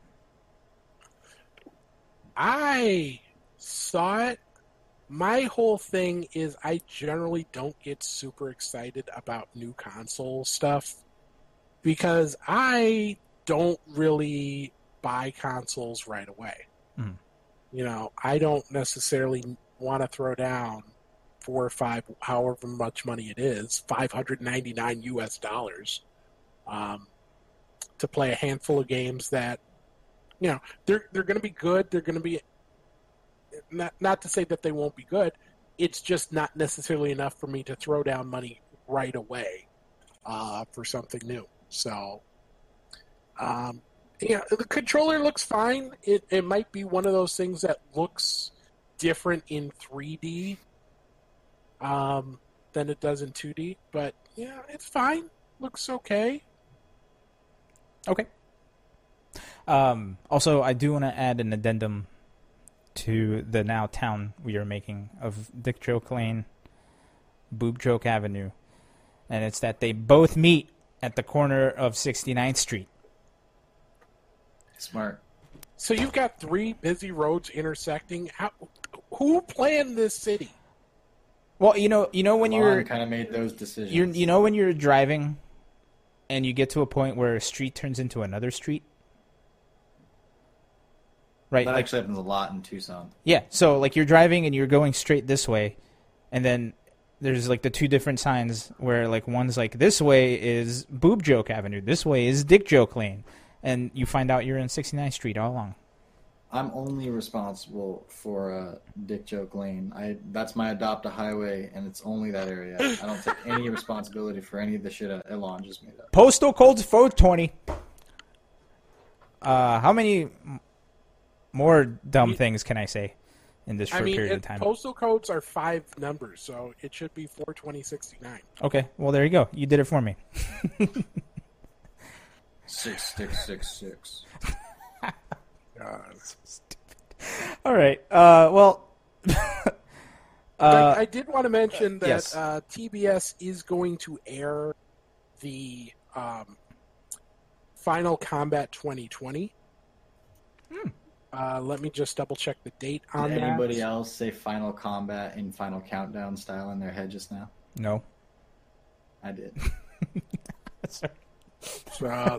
I saw it. My whole thing is I generally don't get super excited about new console stuff because I don't really buy consoles right away. Mhm. You know, I don't necessarily want to throw down four or five, however much money it is, five hundred ninety-nine U S dollars, um, to play a handful of games that, you know, they're they're going to be good. They're going to be not not to say that they won't be good. It's just not necessarily enough for me to throw down money right away uh, for something new. So, um, yeah, the controller looks fine. It it might be one of those things that looks different in three D um, than it does in two D, but yeah, it's fine. Looks okay. Okay. Um, also, I do want to add an addendum to the now town we are making of Dick Joke Lane, Boob Joke Avenue, and it's that they both meet at the corner of sixty-ninth Street. Smart. So you've got three busy roads intersecting. How, who planned this city? Well, you know, you know when you're kind of made those decisions. you're you know when you're driving, and you get to a point where a street turns into another street. Right. That like, actually happens a lot in Tucson. Yeah. So like you're driving and you're going straight this way, and then there's like the two different signs where like one's like this way is Boob Joke Avenue, this way is Dick Joke Lane, and you find out you're in sixty-ninth Street all along. I'm only responsible for uh, Dick Joke Lane. I that's my adopt a highway, and it's only that area. I don't take any responsibility for any of the shit Elon just made up. Postal code's four twenty. Uh, how many m- more dumb things can I say in this short I mean, period it, of time? postal codes are five numbers, so it should be four twenty sixty-nine. Okay, well there you go. You did it for me. Six six six six. God. All right. Uh, well, uh, I, I did want to mention that yes. uh, T B S is going to air the um, Final Combat twenty twenty. Hmm. Uh, let me just double check the date on Did that. anybody else say Final Combat in Final Countdown style in their head just now? no. I did. Sorry. So, uh,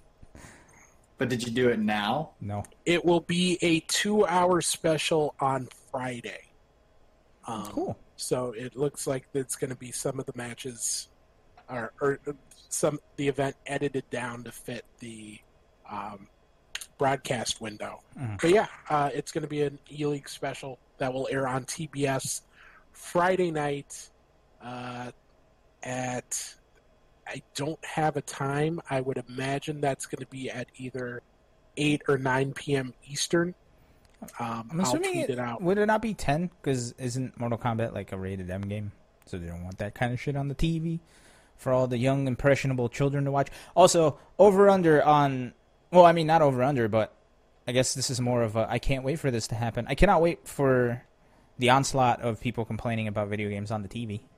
But did you do it now? No. it will be a two-hour special on Friday. Um, Cool. So it looks like it's going to be some of the matches, or, or some the event edited down to fit the um, broadcast window. Mhm. But yeah, uh, it's going to be an E-League special that will air on T B S Friday night uh, at. I don't have a time. I would imagine that's going to be at either eight or nine p.m. Eastern. Um, I'm I'll assuming tweet it, it out. would it not be ten? Because isn't Mortal Kombat like a rated M game? So they don't want that kind of shit on the T V for all the young, impressionable children to watch. Also, over-under on... Well, I mean, not over-under, but I guess this is more of a... I can't wait for this to happen. I cannot wait for the onslaught of people complaining about video games on the T V.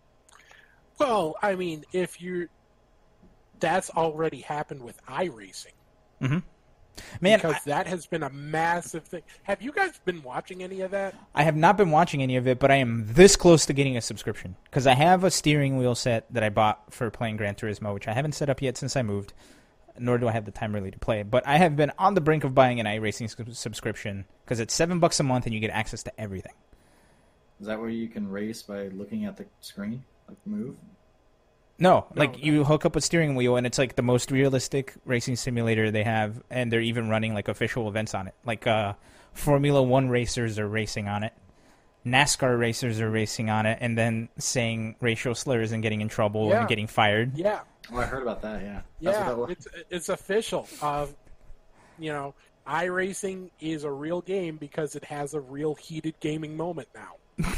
Well, I mean, if you, that's already happened with iRacing. Mm-hmm. Man, because I, that has been a massive thing. Have you guys been watching any of that? I have not been watching any of it, but I am this close to getting a subscription. Because I have a steering wheel set that I bought for playing Gran Turismo, which I haven't set up yet since I moved, nor do I have the time really to play it. But I have been on the brink of buying an iRacing sub- subscription, because it's seven bucks a month and you get access to everything. Is that where you can race by looking at the screen? Like move? No, No, like no. you hook up a steering wheel and it's like the most realistic racing simulator they have, and they're even running like official events on it. Like uh, Formula One racers are racing on it, NASCAR racers are racing on it, and then saying racial slurs and getting in trouble Yeah. and getting fired. Yeah, Oh, I heard about that, yeah. That's what yeah, that was. it's it's official. Uh, you know, iRacing is a real game because it has a real heated gaming moment now.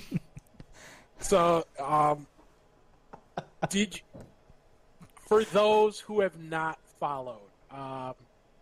So, um, did you, for those who have not followed, um,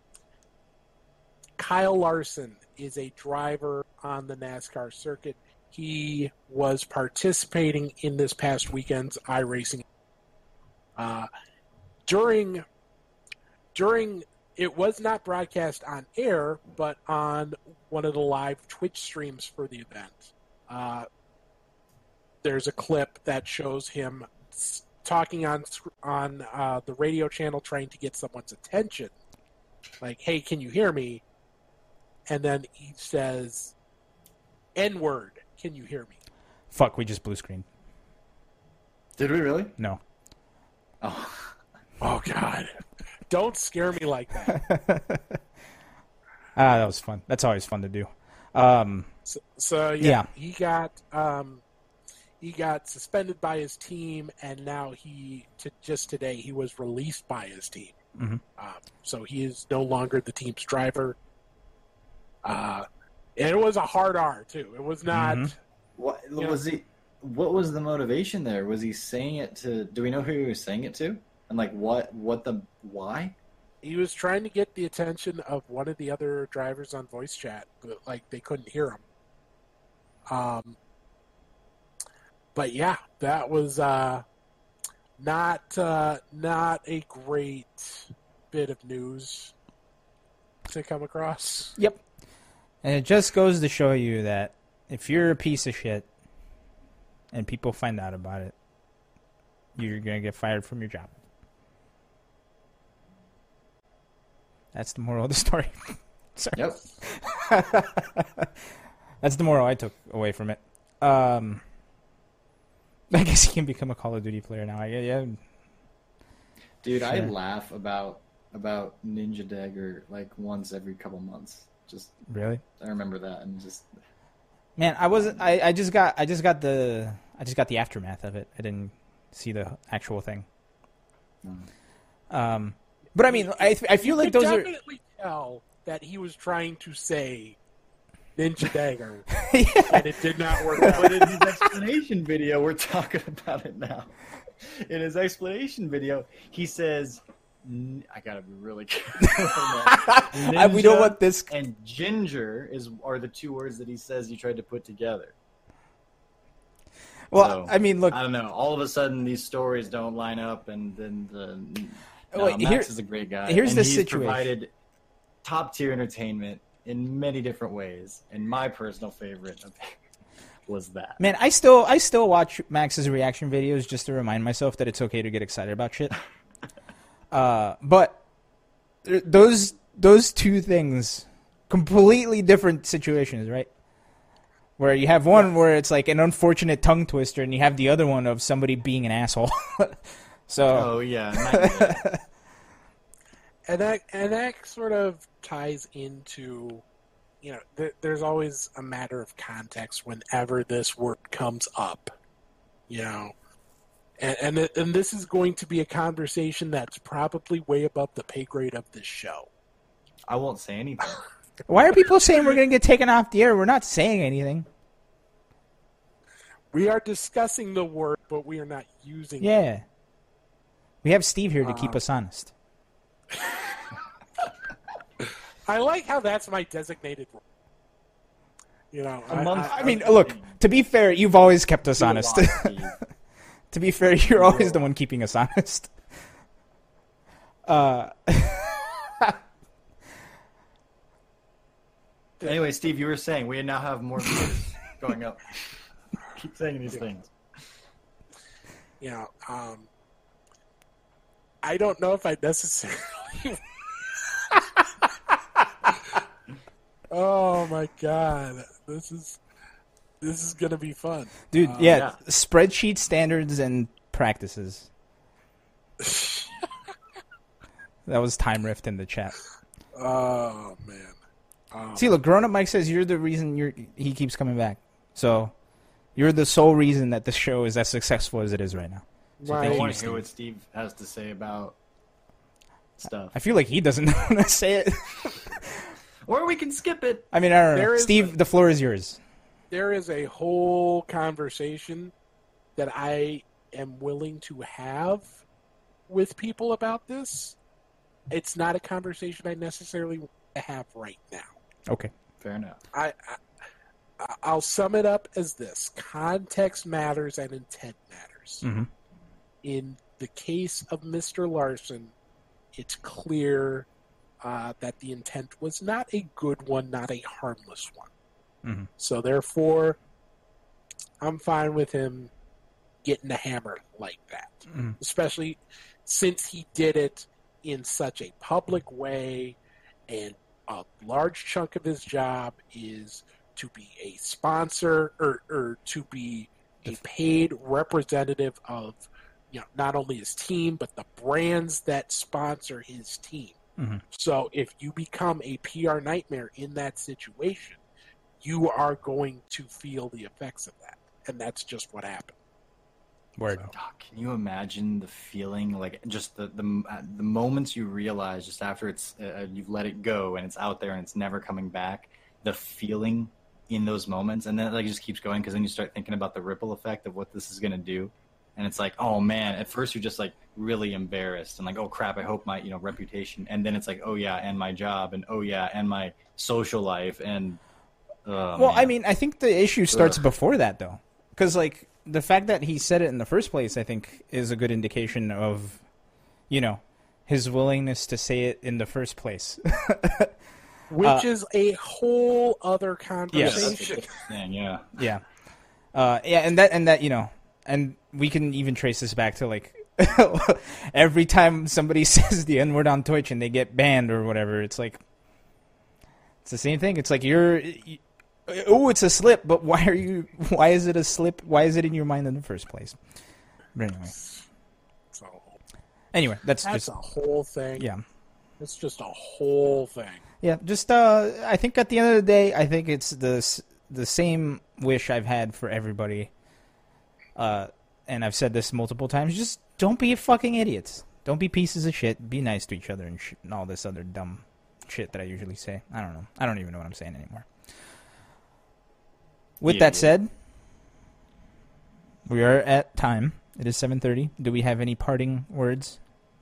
Kyle Larson is a driver on the NASCAR circuit. He was participating in this past weekend's iRacing. Uh, during during it was not broadcast on air, but on one of the live Twitch streams for the event. Uh, there's a clip that shows him s- talking on on uh, the radio channel, trying to get someone's attention. Like, "Hey, can you hear me?" And then he says, "N-word, can you hear me?" Fuck, we just blue screened. Did we really? No. Oh. Oh, God. Don't scare me like that. Ah, that was fun. That's always fun to do. Um, So, so yeah, Yeah. he got um, he got suspended by his team, and now he to, just today he was released by his team. Mhm. Um, so he is no longer the team's driver. Uh, and it was a hard R too. It was not. Mhm. What You know- was he? What was the motivation there? Was he saying it to? Do we know who he was saying it to? And like, what? What the? Why? he was trying to get the attention of one of the other drivers on voice chat, but like they couldn't hear him. Um, but yeah, that was uh, not uh, not a great bit of news to come across. Yep. And it just goes to show you that if you're a piece of shit and people find out about it, you're going to get fired from your job. That's the moral of the story. Sorry. Yep. That's the moral I took away from it. Um, I guess he can become a Call of Duty player now. I yeah. Dude, I Sure. laugh about about Ninja Dagger like once every couple months. Just Really? I remember that and just Man, I wasn't. I, I just got. I just got the. I just got the aftermath of it. I didn't see the actual thing. mm. Um, but I mean, I I feel You like could those are. definitely tell that he was trying to say Ninja Dagger, Yeah. and it did not work out. But in his explanation video, we're talking about it now. In his explanation video, he says, n- "I gotta be really careful." I- we don't Ninja want this. and ginger is are the two words that he says he tried to put together. Well, So, I mean, look. I don't know. All of a sudden, these stories don't line up, and then the no, Wait, Max here- is a great guy. here's and the he's situation. provided top tier entertainment in many different ways, and my personal favorite of was that. Man, I still I still watch Max's reaction videos just to remind myself that it's okay to get excited about shit. uh, but th- those those two things, completely different situations, right? Where you have one where it's like an unfortunate tongue twister, and you have the other one of somebody being an asshole. so Oh yeah, not yet. And that and that sort of ties into, you know, th- there's always a matter of context whenever this word comes up, you know, and and it- and this is going to be a conversation that's probably way above the pay grade of this show. I won't say anything. why are people saying we're gonna get taken off the air? We're not saying anything. We are discussing the word, but we are not using it. Yeah, we have Steve here to Uh, keep us honest. I like how that's my designated role. You know, I, Amongst- I- I mean, look. To be fair, you've always kept us Do a honest. lot, Steve. To be fair, you're always Yeah. the one keeping us honest. Uh, Anyway, Steve, you were saying we now have more viewers going up. Keep saying these things. you know, um, I don't know if I necessarily. Oh my god, this is this is gonna be fun, dude, Uh, yeah, yeah. spreadsheet standards and practices. That was Time Rift in the chat. Oh man. Um, See, look, Grown Up Mike says you're the reason you're he keeps coming back. So you're the sole reason that the show is as successful as it is right now. So Right. I thank you, want to hear Steve. what Steve has to say about stuff. I feel like he doesn't want to say it. Or we can skip it. I mean, I don't know. There is Steve, a- the floor is yours. there is a whole conversation that I am willing to have with people about this. It's not a conversation I necessarily want to have right now. Okay. Fair enough. I, I I'll sum it up as this: context matters and intent matters. Mm-hmm. In the case of Mister Larson, it's clear uh, that the intent was not a good one, not a harmless one. Mm-hmm. So therefore, I'm fine with him getting a hammer like that, Mhm. especially since he did it in such a public way, and a large chunk of his job is to be a sponsor or, or to be a paid representative of, you know, not only his team but the brands that sponsor his team. Mhm. So if you become a P R nightmare in that situation, you are going to feel the effects of that, and that's just what happened. Word. Oh, can you imagine the feeling, like just the the, uh, the moments you realize just after it's uh, you've let it go and it's out there and it's never coming back, the feeling in those moments, and then it like just keeps going because then you start thinking about the ripple effect of what this is going to do, and it's like, oh man, at first you're just like really embarrassed and like, oh crap, I hope my, you know, reputation, and then it's like, oh yeah, and my job, and oh yeah, and my social life, and oh, well, man. I mean, I think the issue starts Ugh. before that though, because like the fact that he said it in the first place, I think, is a good indication of, you know, his willingness to say it in the first place. Which uh, is a whole other Yeah, conversation. that's a good thing, yeah. Yeah, uh, yeah, and that and that you know, and we can even trace this back to like every time somebody says the N word on Twitch and they get banned or whatever, it's like it's the same thing. It's like you're, you, oh, it's a slip, but why are you? Why is it a slip? Why is it in your mind in the first place? But anyway, So anyway, that's, that's just a whole thing. yeah. It's just a whole thing. Yeah, just uh, I think at the end of the day, I think it's the the same wish I've had for everybody. Uh, and I've said this multiple times: just don't be fucking idiots. Don't be pieces of shit. Be nice to each other and, sh- and all this other dumb shit that I usually say. I don't know. I don't even know what I'm saying anymore. With Yeah, that yeah. said, we are at time. It is seven thirty. Do we have any parting words?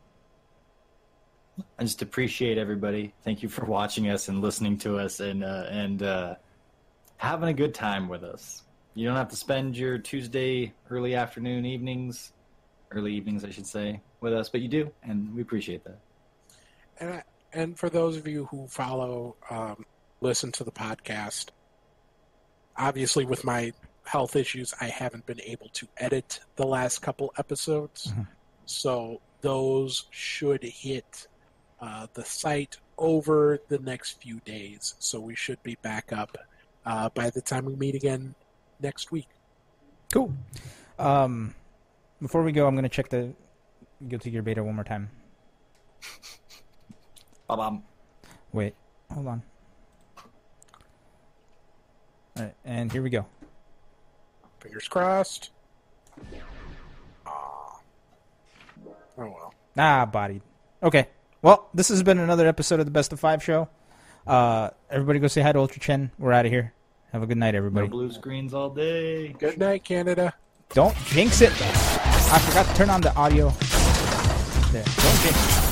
I just appreciate everybody. Thank you for watching us and listening to us, and uh, and uh, having a good time with us. You don't have to spend your Tuesday early afternoon evenings, early evenings, I should say, with us, but you do, and we appreciate that. And I, and for those of you who follow, um, listen to the podcast, obviously with my health issues, I haven't been able to edit the last couple episodes. Mm-hmm. So those should hit uh, the site over the next few days. So we should be back up uh, by the time we meet again next week. Cool. Um, before we go, I'm going to check the Guilty Gear beta one more time. Ba-bam. Wait, hold on. All right, and here we go. Fingers crossed. Ah. Oh well. Ah, bodied. Okay. Well, this has been another episode of the Best of Five show. Uh, everybody go say hi to Ultra Chen. We're out of here. Have a good night, No everybody. blue screens all day. Good night, Canada. Don't jinx it. I forgot to turn on the audio. There. Don't jinx it.